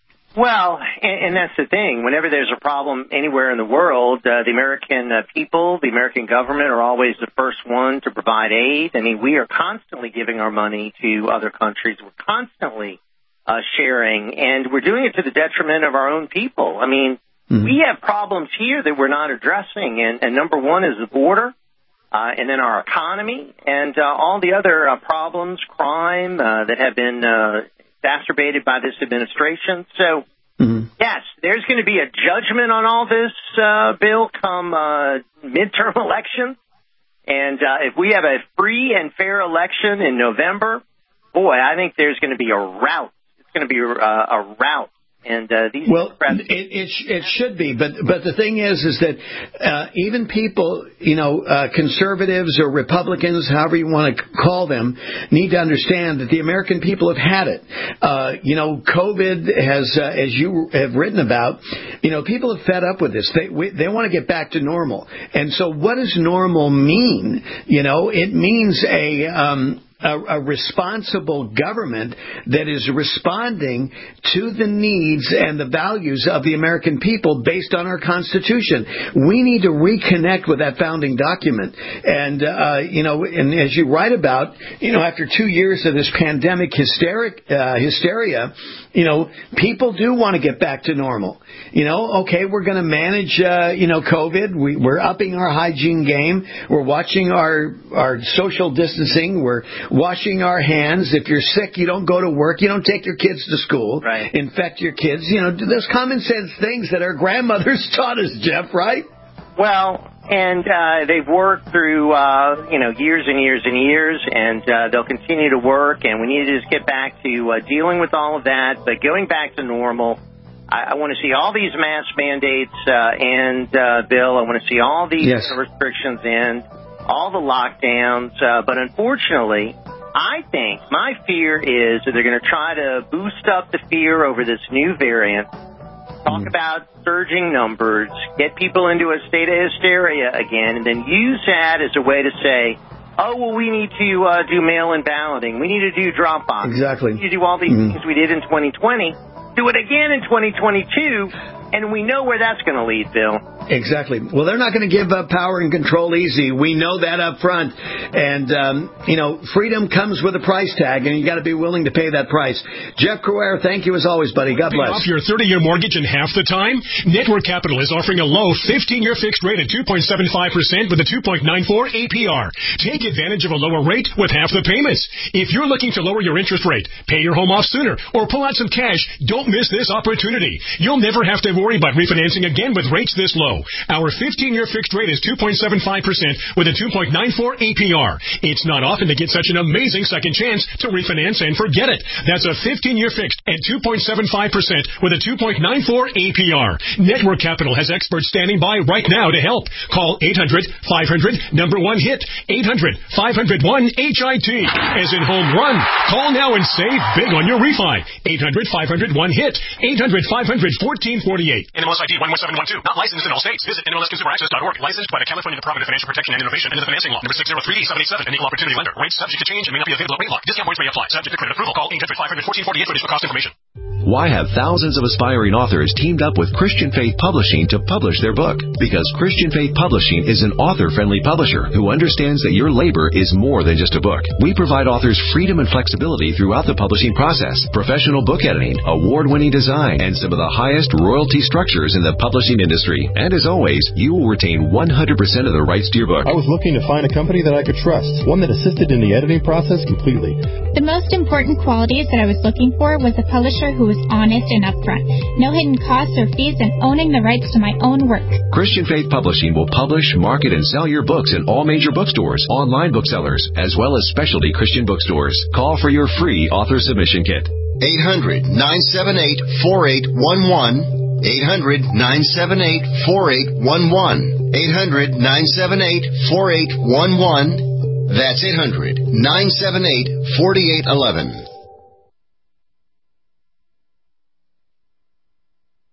Speaker 1: Well, and, and that's the thing. Whenever there's a problem anywhere in the world, uh, the American uh, people, the American government are always the first one to provide aid. I mean, we are constantly giving our money to other countries. We're constantly uh, sharing, and we're doing it to the detriment of our own people. I mean, mm-hmm. we have problems here that we're not addressing, and, and number one is the border, uh, and then our economy, and uh, all the other uh, problems, crime uh, that have been uh exacerbated by this administration. So, mm-hmm. yes, there's going to be a judgment on all this, uh, Bill, come uh, midterm elections. And uh, if we have a free and fair election in November, boy, I think there's going to be a rout. It's going to be a, a rout. And uh, these
Speaker 12: well, it, it it should be, but but the thing is, is that uh, even people, you know, uh, conservatives or Republicans, however you want to call them, need to understand that the American people have had it. Uh, you know, COVID has, uh, as you have written about, you know, people have fed up with this. They we, they want to get back to normal. And so, what does normal mean? You know, it means a um, A, a responsible government that is responding to the needs and the values of the American people based on our Constitution. We need to reconnect with that founding document. And, uh, you know, and as you write about, you know, after two years of this pandemic hysteric, uh, hysteria, you know, people do want to get back to normal. You know, okay, we're going to manage, uh, you know, COVID. We, we're upping our hygiene game. We're watching our, our social distancing. We're washing our hands. If you're sick, you don't go to work. You don't take your kids to school.
Speaker 1: Right.
Speaker 12: Infect your kids. You know, those common sense things that our grandmothers taught us, Jeff, right?
Speaker 1: Well, and uh, they've worked through, uh, you know, years and years and years, and uh, they'll continue to work, and we need to just get back to uh, dealing with all of that, but going back to normal. I, I want to see all these mask mandates uh, end, uh, Bill. I want to see all these
Speaker 12: yes.
Speaker 1: restrictions end, all the lockdowns, uh, but unfortunately, I think my fear is that they're going to try to boost up the fear over this new variant, talk mm. about surging numbers, get people into a state of hysteria again, and then use that as a way to say, oh, well, we need to uh, do mail-in balloting. We need to do Dropbox.
Speaker 12: Exactly.
Speaker 1: We need to do all these mm. things we did in twenty twenty. Do it again in twenty twenty-two, and we know where that's going to lead, Bill.
Speaker 12: Exactly. Well, they're not going to give up power and control easy. We know that up front. And, um, you know, freedom comes with a price tag, and you got to be willing to pay that price. Jeff Crouere, thank you as always, buddy. God bless.
Speaker 2: Pay off your thirty-year mortgage in half the time? Network Capital is offering a low fifteen-year fixed rate at two point seven five percent with a two point nine four A P R. Take advantage of a lower rate with half the payments. If you're looking to lower your interest rate, pay your home off sooner, or pull out some cash, don't miss this opportunity. You'll never have to worry about refinancing again with rates this low. Our fifteen-year fixed rate is two point seven five percent with a two point nine four A P R. It's not often to get such an amazing second chance to refinance and forget it. That's a fifteen-year fixed at two point seven five percent with a two point nine four A P R. Network Capital has experts standing by right now to help. Call eight hundred five hundred number one hit. eight hundred five hundred one H I T. As in home run. Call now and save big on your refi. eight hundred five hundred one hit. eight hundred five hundred fourteen forty-eight.
Speaker 6: N M L S I D one one seven one two. Not licensed in all states. Visit N M L S consumer access dot org. Licensed by the California Department of Financial Protection and Innovation and the Financing Law. Number six zero three D seven eight seven. An equal opportunity lender. Rates subject to change and may not be available at rate lock. Discount points may apply. Subject to credit approval. Call eight hundred five hundred fourteen forty-eight for additional cost information.
Speaker 7: Why have thousands of aspiring authors teamed up with Christian Faith Publishing to publish their book? Because Christian Faith Publishing is an author-friendly publisher who understands that your labor is more than just a book. We provide authors freedom and flexibility throughout the publishing process, professional book editing, award-winning design, and some of the highest royalty structures in the publishing industry. And as always, you will retain one hundred percent of the rights to your book.
Speaker 8: I was looking to find a company that I could trust, one that assisted in the editing process completely.
Speaker 9: The most important qualities that I was looking for was a publisher who was honest and upfront, no hidden costs or fees, and owning the rights to my own work.
Speaker 7: Christian Faith Publishing will publish, market, and sell your books in all major bookstores, online booksellers, as well as specialty Christian bookstores. Call for your free author submission kit.
Speaker 10: eight hundred nine seven eight four eight one one. eight hundred nine seven eight four eight one one. eight hundred nine seven eight four eight one one. That's eight hundred nine seven eight four eight one one.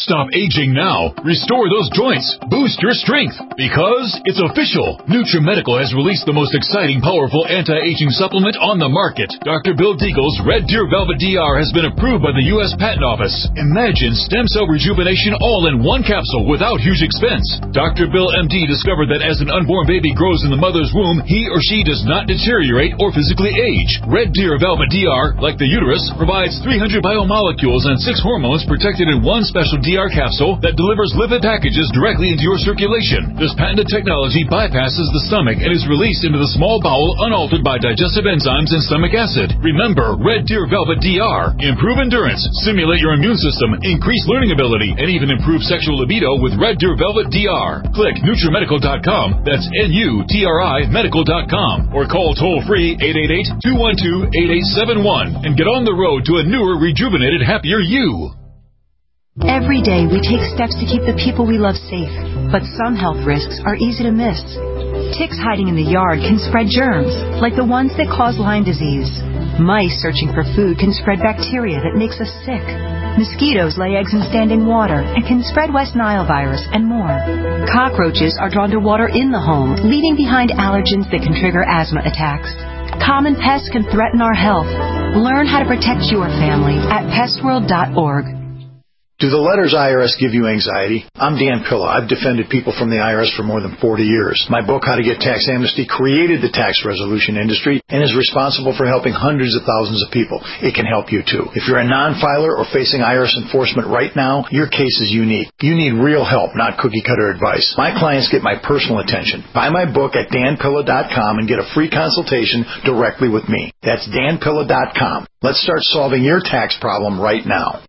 Speaker 5: Stop aging now. Restore those joints. Boost your strength. Because it's official. NutriMedical has released the most exciting, powerful anti-aging supplement on the market. Doctor Bill Deagle's Red Deer Velvet D R has been approved by the U S Patent Office. Imagine stem cell rejuvenation all in one capsule without huge expense. Doctor Bill M D discovered that as an unborn baby grows in the mother's womb, he or she does not deteriorate or physically age. Red Deer Velvet D R, like the uterus, provides three hundred biomolecules and six hormones protected in one special D R capsule that delivers lipid packages directly into your circulation. This patented technology bypasses the stomach and is released into the small bowel unaltered by digestive enzymes and stomach acid. Remember, Red Deer Velvet D R. Improve endurance, stimulate your immune system, increase learning ability, and even improve sexual libido with Red Deer Velvet D R. Click NutriMedical dot com, that's N U T R I medical dot com, or call toll-free eight eight eight, two one two, eight eight seven one and get on the road to a newer, rejuvenated, happier you.
Speaker 11: Every day we take steps to keep the people we love safe, but some health risks are easy to miss. Ticks hiding in the yard can spread germs, like the ones that cause Lyme disease. Mice searching for food can spread bacteria that makes us sick. Mosquitoes lay eggs in standing water and can spread West Nile virus and more. Cockroaches are drawn to water in the home, leaving behind allergens that can trigger asthma attacks. Common pests can threaten our health. Learn how to protect your family at pest world dot org.
Speaker 13: Do the letters I R S give you anxiety? I'm Dan Pilla. I've defended people from the I R S for more than forty years. My book, How to Get Tax Amnesty, created the tax resolution industry and is responsible for helping hundreds of thousands of people. It can help you, too. If you're a non-filer or facing I R S enforcement right now, your case is unique. You need real help, not cookie-cutter advice. My clients get my personal attention. Buy my book at Dan Pilla dot com and get a free consultation directly with me. That's Dan Pilla dot com. Let's start solving your tax problem right now.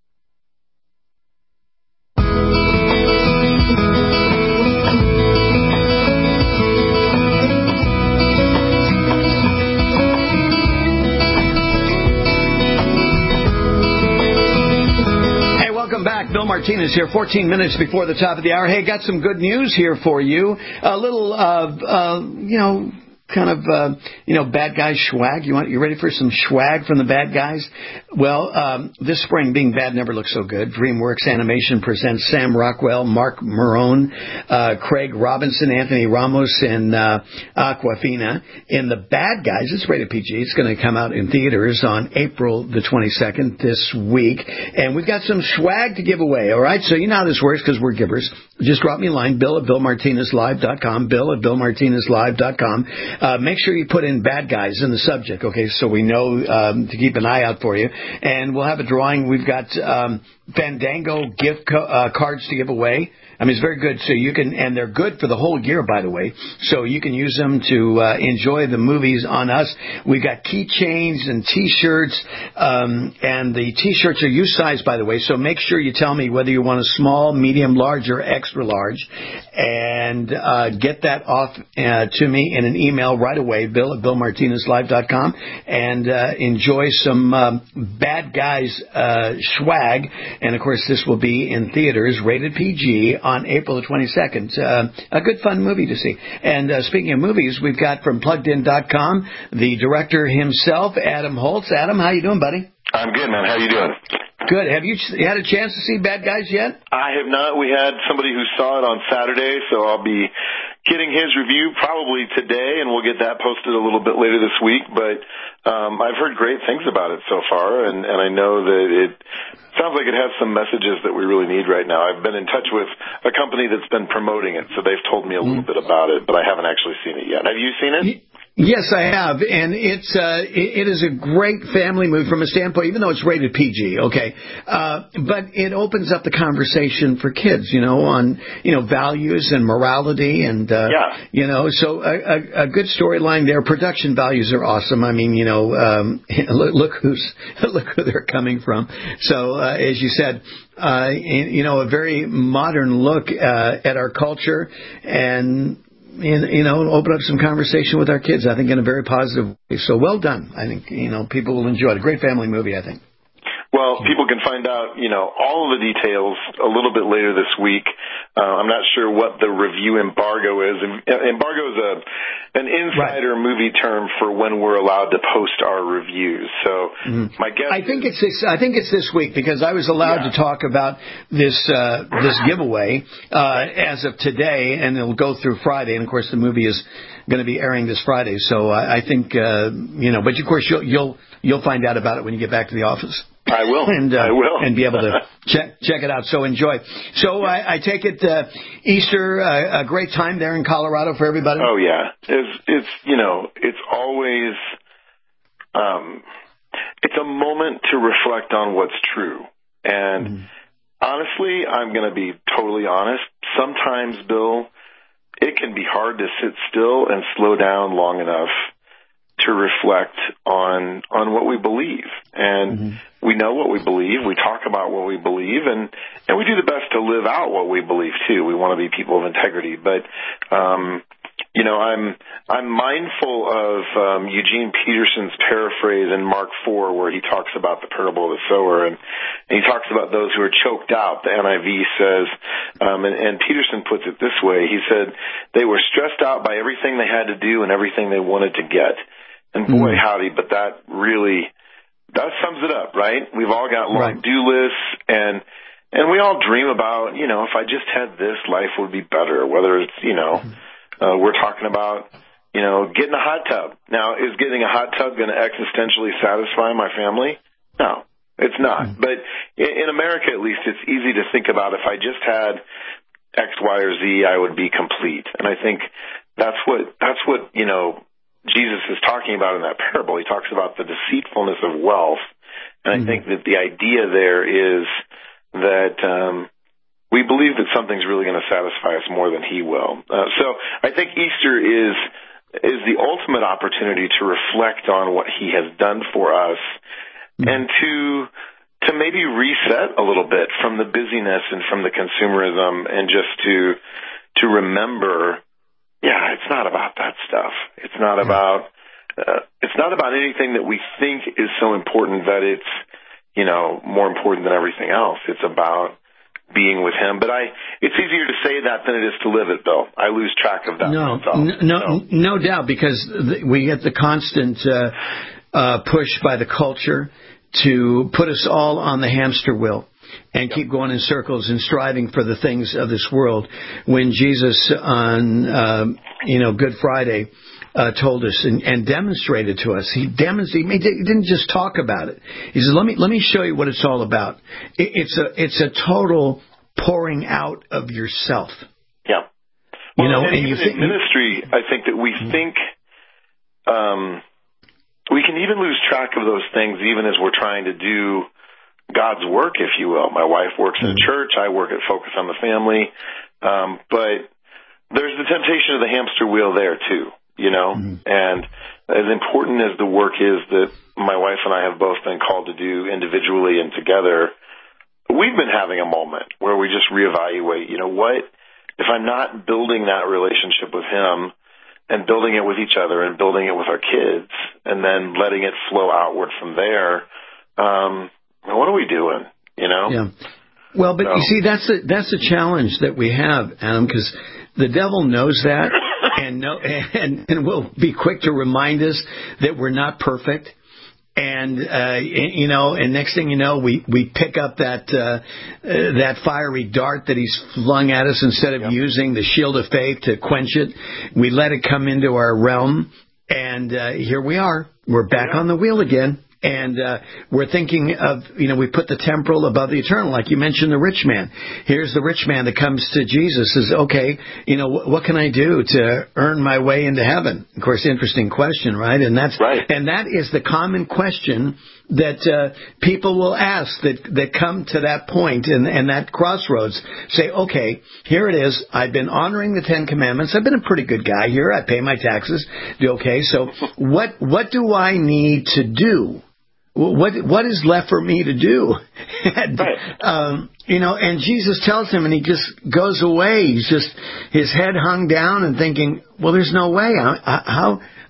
Speaker 12: Back, Bill Martinez here, fourteen minutes before the top of the hour. Hey, got some good news here for you. A little, uh, uh, you know, kind of, uh, you know, bad guy swag. You want, you ready for some swag from the bad guys? Well, um, this spring, Being Bad Never Looked So Good. DreamWorks Animation presents Sam Rockwell, Mark Marone, uh, Craig Robinson, Anthony Ramos, and uh, Aquafina in The Bad Guys. It's rated P G. It's going to come out in theaters on April the twenty-second this week. And we've got some swag to give away, all right? So you know how this works because we're givers. Just drop me a line, Bill at Bill Martinez Live dot com, Bill at Bill Martinez Live dot com. Uh, make sure you put in Bad Guys in the subject, okay, so we know um, to keep an eye out for you. And we'll have a drawing. We've got um, Fandango gift co- uh, cards to give away. I mean, it's very good. So you can, and they're good for the whole year, by the way. So you can use them to uh, enjoy the movies on us. We've got keychains and T-shirts, um, and the T-shirts are you size, by the way. So make sure you tell me whether you want a small, medium, large, or extra large, and uh, get that off uh, to me in an email right away, Bill at Bill Martinez Live dot com, and uh, enjoy some um, Bad Guys uh, swag. And of course, this will be in theaters, rated P G, on April the twenty-second. Uh, a good, fun movie to see. And uh, speaking of movies, we've got from plugged in dot com the director himself, Adam Holtz. Adam, how you doing, buddy?
Speaker 14: I'm good, man. How you doing?
Speaker 12: Good. Have you had a chance to see Bad Guys yet?
Speaker 14: I have not. We had somebody who saw it on Saturday, so I'll be getting his review probably today, and we'll get that posted a little bit later this week. But um, I've heard great things about it so far, and, and I know that it sounds like it has some messages that we really need right now. I've been in touch with a company that's been promoting it, so they've told me a little bit about it, but I haven't actually seen it yet. Have you seen it?
Speaker 12: Yes, I have, and it's uh, it, it is a great family movie from a standpoint, even though it's rated P G, okay, uh, but it opens up the conversation for kids, you know, on, you know, values and morality, and, uh, yeah. you know, so a, a, a good storyline there. Production values are awesome. I mean, you know, um, look, look who's, look who they're coming from. So, uh, as you said, uh, you know, a very modern look uh, at our culture, and you know, open up some conversation with our kids, I think, in a very positive way. So well done. I think, you know, people will enjoy it. A great family movie, I think.
Speaker 14: Well, people can find out, you know, all of the details a little bit later this week. Uh, I'm not sure what the review embargo is. Embargo is a an insider right. movie term for when we're allowed to post our reviews. So mm-hmm. my guess,
Speaker 12: I think it's this, I think it's this week because I was allowed yeah. to talk about this uh, this giveaway uh, as of today, and it'll go through Friday. And of course, the movie is going to be airing this Friday. So I, I think uh, you know, but of course you'll you'll you'll find out about it when you get back to the office.
Speaker 14: I will.
Speaker 12: And, uh,
Speaker 14: I will.
Speaker 12: And be able to check check it out. So enjoy. So I, I take it uh, Easter, uh, a great time there in Colorado for everybody?
Speaker 14: Oh, yeah. It's, it's you know, it's always, um, it's a moment to reflect on what's true. And mm-hmm. honestly, I'm going to be totally honest. Sometimes, Bill, it can be hard to sit still and slow down long enough to reflect on on what we believe. And mm-hmm. we know what we believe. We talk about what we believe, and, and we do the best to live out what we believe, too. We want to be people of integrity. But, um, you know, I'm I'm mindful of um, Eugene Peterson's paraphrase in Mark four where he talks about the parable of the sower, and, and he talks about those who are choked out. The N I V says, um, and, and Peterson puts it this way. He said, they were stressed out by everything they had to do and everything they wanted to get. And boy, howdy, but that really, that sums it up, right? We've all got long right. do lists, and and we all dream about, you know, if I just had this, life would be better. Whether it's, you know, uh, we're talking about, you know, getting a hot tub. Now, is getting a hot tub going to existentially satisfy my family? No, it's not. Mm-hmm. But in America, at least, it's easy to think about if I just had X, Y, or Z, I would be complete. And I think that's what, that's what, you know, Jesus is talking about in that parable. He talks about the deceitfulness of wealth. And I mm-hmm. think that the idea there is that um, we believe that something's really going to satisfy us more than he will. Uh, so I think Easter is is the ultimate opportunity to reflect on what he has done for us mm-hmm. and to to maybe reset a little bit from the busyness and from the consumerism, and just to to remember, yeah, it's not about that stuff. It's not about uh, it's not about anything that we think is so important that it's, you know, more important than everything else. It's about being with him. But I, it's easier to say that than it is to live it, Bill. I lose track of that.
Speaker 12: No, n- no, so. no doubt, because th- we get the constant uh, uh, push by the culture to put us all on the hamster wheel and keep going in circles and striving for the things of this world. When Jesus on, uh, you know, Good Friday uh, told us and, and demonstrated to us, he demonstrated. He didn't just talk about it. He said, "Let me let me show you what it's all about. It, it's a it's a total pouring out of yourself."
Speaker 14: Yeah.
Speaker 12: Well, you know,
Speaker 14: and,
Speaker 12: and you
Speaker 14: think
Speaker 12: think
Speaker 14: in ministry, I think that we think um, we can even lose track of those things, even as we're trying to do God's work, if you will. My wife works in a church. I work at Focus on the Family. Um, but there's the temptation of the hamster wheel there, too, you know. Mm-hmm. And as important as the work is that my wife and I have both been called to do individually and together, we've been having a moment where we just reevaluate, you know, what, if I'm not building that relationship with him and building it with each other and building it with our kids and then letting it flow outward from there, um, what are we doing, you know?
Speaker 12: Yeah. Well, but so. you see, that's a, that's a challenge that we have, Adam, because the devil knows that and, know, and, and will be quick to remind us that we're not perfect. And, uh, you know, and next thing you know, we, we pick up that, uh, uh, that fiery dart that he's flung at us instead of yep. using the shield of faith to quench it. We let it come into our realm, and, uh, here we are. We're back yeah. on the wheel again. And uh, we're thinking of, you know, we put the temporal above the eternal, like you mentioned the rich man. Here's the rich man that comes to Jesus, says, okay, you know, wh- what can I do to earn my way into heaven? Of course, interesting question, right? And that's
Speaker 14: right.
Speaker 12: And that is the common question that uh, people will ask that, that come to that point and, and that crossroads. Say, okay, here it is. I've been honoring the Ten Commandments. I've been a pretty good guy here. I pay my taxes. Do okay. So what what do I need to do? What what is left for me to do? and,
Speaker 14: right.
Speaker 12: um, you know, and Jesus tells him, and he just goes away. He's just his head hung down and thinking, well, there's no way. I, I, how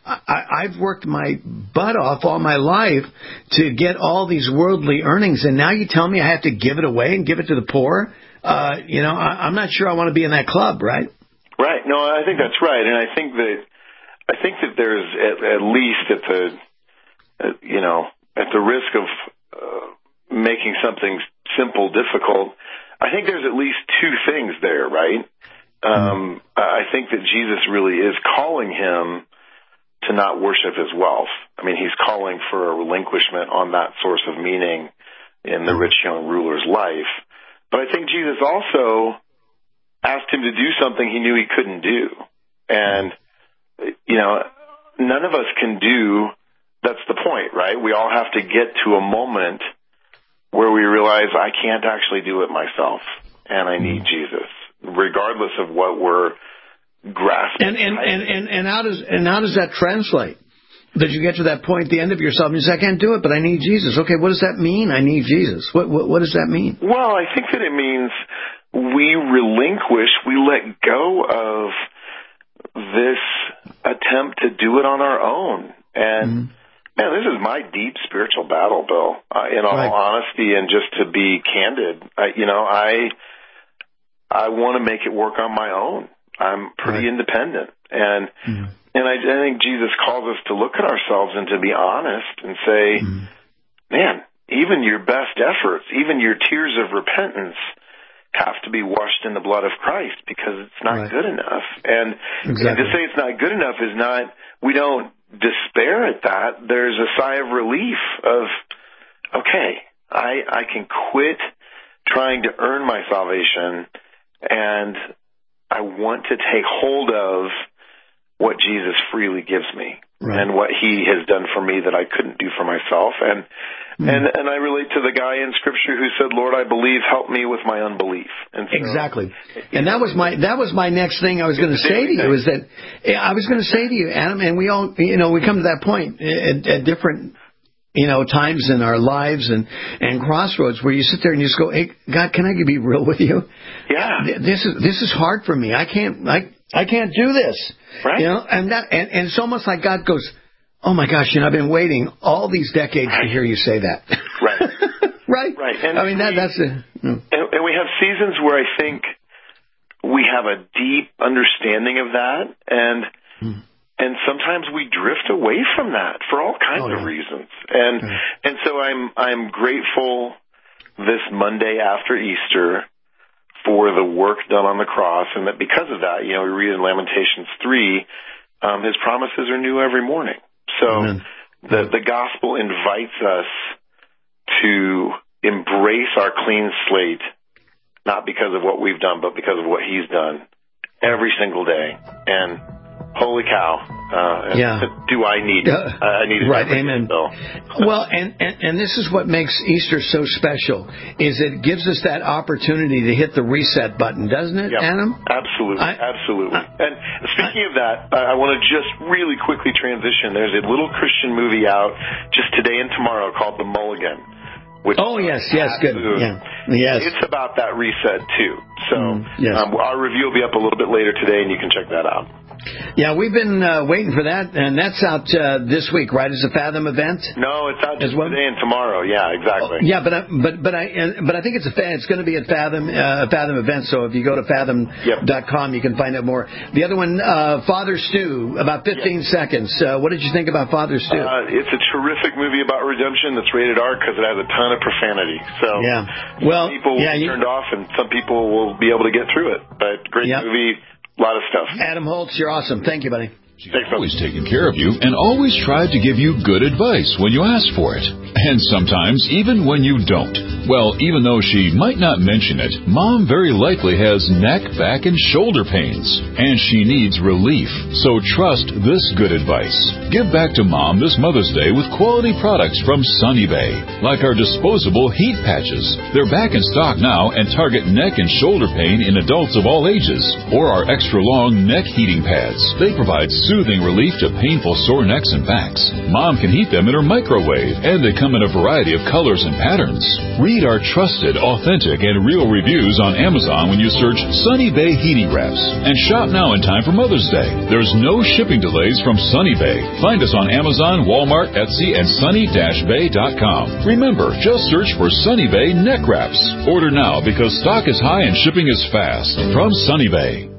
Speaker 12: I, I've worked my butt off all my life to get all these worldly earnings, and now you tell me I have to give it away and give it to the poor? Uh, you know, I, I'm not sure I want to be in that club, right?
Speaker 14: Right. No, I think that's right, and I think that I think that there's at, at least at the uh, you know at the risk of uh, making something simple difficult, I think there's at least two things there, right? Um, I think that Jesus really is calling him to not worship his wealth. I mean, he's calling for a relinquishment on that source of meaning in the rich young ruler's life. But I think Jesus also asked him to do something he knew he couldn't do. And, you know, none of us can do, that's the point, right? We all have to get to a moment where we realize I can't actually do it myself, and I need Jesus, regardless of what we're grasping.
Speaker 12: And and, and, and, and how does and how does that translate? That you get to that point at the end of yourself and you say, I can't do it, but I need Jesus. Okay, what does that mean, I need Jesus? What what, what does that mean?
Speaker 14: Well, I think that it means we relinquish, we let go of this attempt to do it on our own. And, mm-hmm. man, this is my deep spiritual battle, Bill, uh, in all right. honesty, and just to be candid. I, you know, I I want to make it work on my own. I'm pretty right. independent. And mm-hmm. and I, I think Jesus calls us to look at ourselves and to be honest and say, mm-hmm. man, even your best efforts, even your tears of repentance have to be washed in the blood of Christ because it's not right. good enough. And, exactly. and to say it's not good enough is not, we don't despair at that. There's a sigh of relief of, okay, I, I can quit trying to earn my salvation, and I want to take hold of what Jesus freely gives me right. and what he has done for me that I couldn't do for myself. And mm. and and I relate to the guy in Scripture who said, Lord, I believe, help me with my unbelief. And so,
Speaker 12: exactly. And that was my that was my next thing I was going to say to you is that I was going to say to you, Adam, and we all, you know, we come to that point at, at different you know, times in our lives and, and crossroads where you sit there and you just go, hey, God, can I be real with you?
Speaker 14: Yeah.
Speaker 12: This is, this is hard for me. I can't, I, I can't do this.
Speaker 14: Right.
Speaker 12: You know, and that, and, and it's almost like God goes, oh my gosh, you know, I've been waiting all these decades right. to hear you say that.
Speaker 14: Right.
Speaker 12: right.
Speaker 14: Right. And
Speaker 12: I mean, that,
Speaker 14: we,
Speaker 12: that's a, mm.
Speaker 14: and, and we have seasons where I think we have a deep understanding of that, and, mm. And sometimes we drift away from that for all kinds oh, yeah. of reasons. And yeah. and so I'm I'm grateful this Monday after Easter for the work done on the cross, and that because of that, you know, we read in Lamentations three, um, his promises are new every morning. So Amen. the the gospel invites us to embrace our clean slate, not because of what we've done, but because of what he's done every single day. And holy cow! Uh,
Speaker 12: yeah.
Speaker 14: Do I need it? Uh, I need it.
Speaker 12: Right. Amen.
Speaker 14: So.
Speaker 12: Well, and, and and this is what makes Easter so special: is it gives us that opportunity to hit the reset button, doesn't it,
Speaker 14: yep.
Speaker 12: Adam?
Speaker 14: Absolutely,
Speaker 12: I,
Speaker 14: absolutely.
Speaker 12: I,
Speaker 14: and speaking I, of that, I want to just really quickly transition. There's a little Christian movie out just today and tomorrow called The Mulligan. Which
Speaker 12: oh yes, yes, good. Yeah. Yes,
Speaker 14: it's about that reset too. So
Speaker 12: mm, yes.
Speaker 14: um, our review will be up a little bit later today, and you can check that out.
Speaker 12: Yeah, we've been uh, waiting for that, and that's out uh, this week, right? It's a Fathom event.
Speaker 14: No, it's out just
Speaker 12: well?
Speaker 14: today and tomorrow. Yeah, exactly.
Speaker 12: Oh, yeah, but I, but but I and, but I think it's a it's going to be a Fathom uh, Fathom event. So if you go to fathom dot com, yep. you can find out more. The other one, uh, Father Stu, about fifteen yep. seconds. Uh, what did you think about Father Stu?
Speaker 14: Uh, it's a terrific movie about redemption that's rated R because it has a ton of profanity. So
Speaker 12: yeah, well,
Speaker 14: some people will
Speaker 12: yeah,
Speaker 14: be turned you... off, and some people will be able to get through it. But great yep. movie. A lot of stuff.
Speaker 12: Adam Holtz, you're awesome. Thank you, buddy.
Speaker 5: She's always taken care of you and always tried to give you good advice when you ask for it. And sometimes even when you don't. Well, even though she might not mention it, Mom very likely has neck, back, and shoulder pains. And she needs relief. So trust this good advice. Give back to Mom this Mother's Day with quality products from Sunny Bay. Like our disposable heat patches. They're back in stock now and target neck and shoulder pain in adults of all ages. Or our extra long neck heating pads. They provide soothing relief to painful sore necks and backs. Mom can heat them in her microwave, and they come in a variety of colors and patterns. Read our trusted, authentic, and real reviews on Amazon when you search Sunny Bay Heating Wraps. And shop now in time for Mother's Day. There's no shipping delays from Sunny Bay. Find us on Amazon, Walmart, Etsy, and sunny dash bay dot com. Remember, just search for Sunny Bay Neck Wraps. Order now because stock is high and shipping is fast. From Sunny Bay.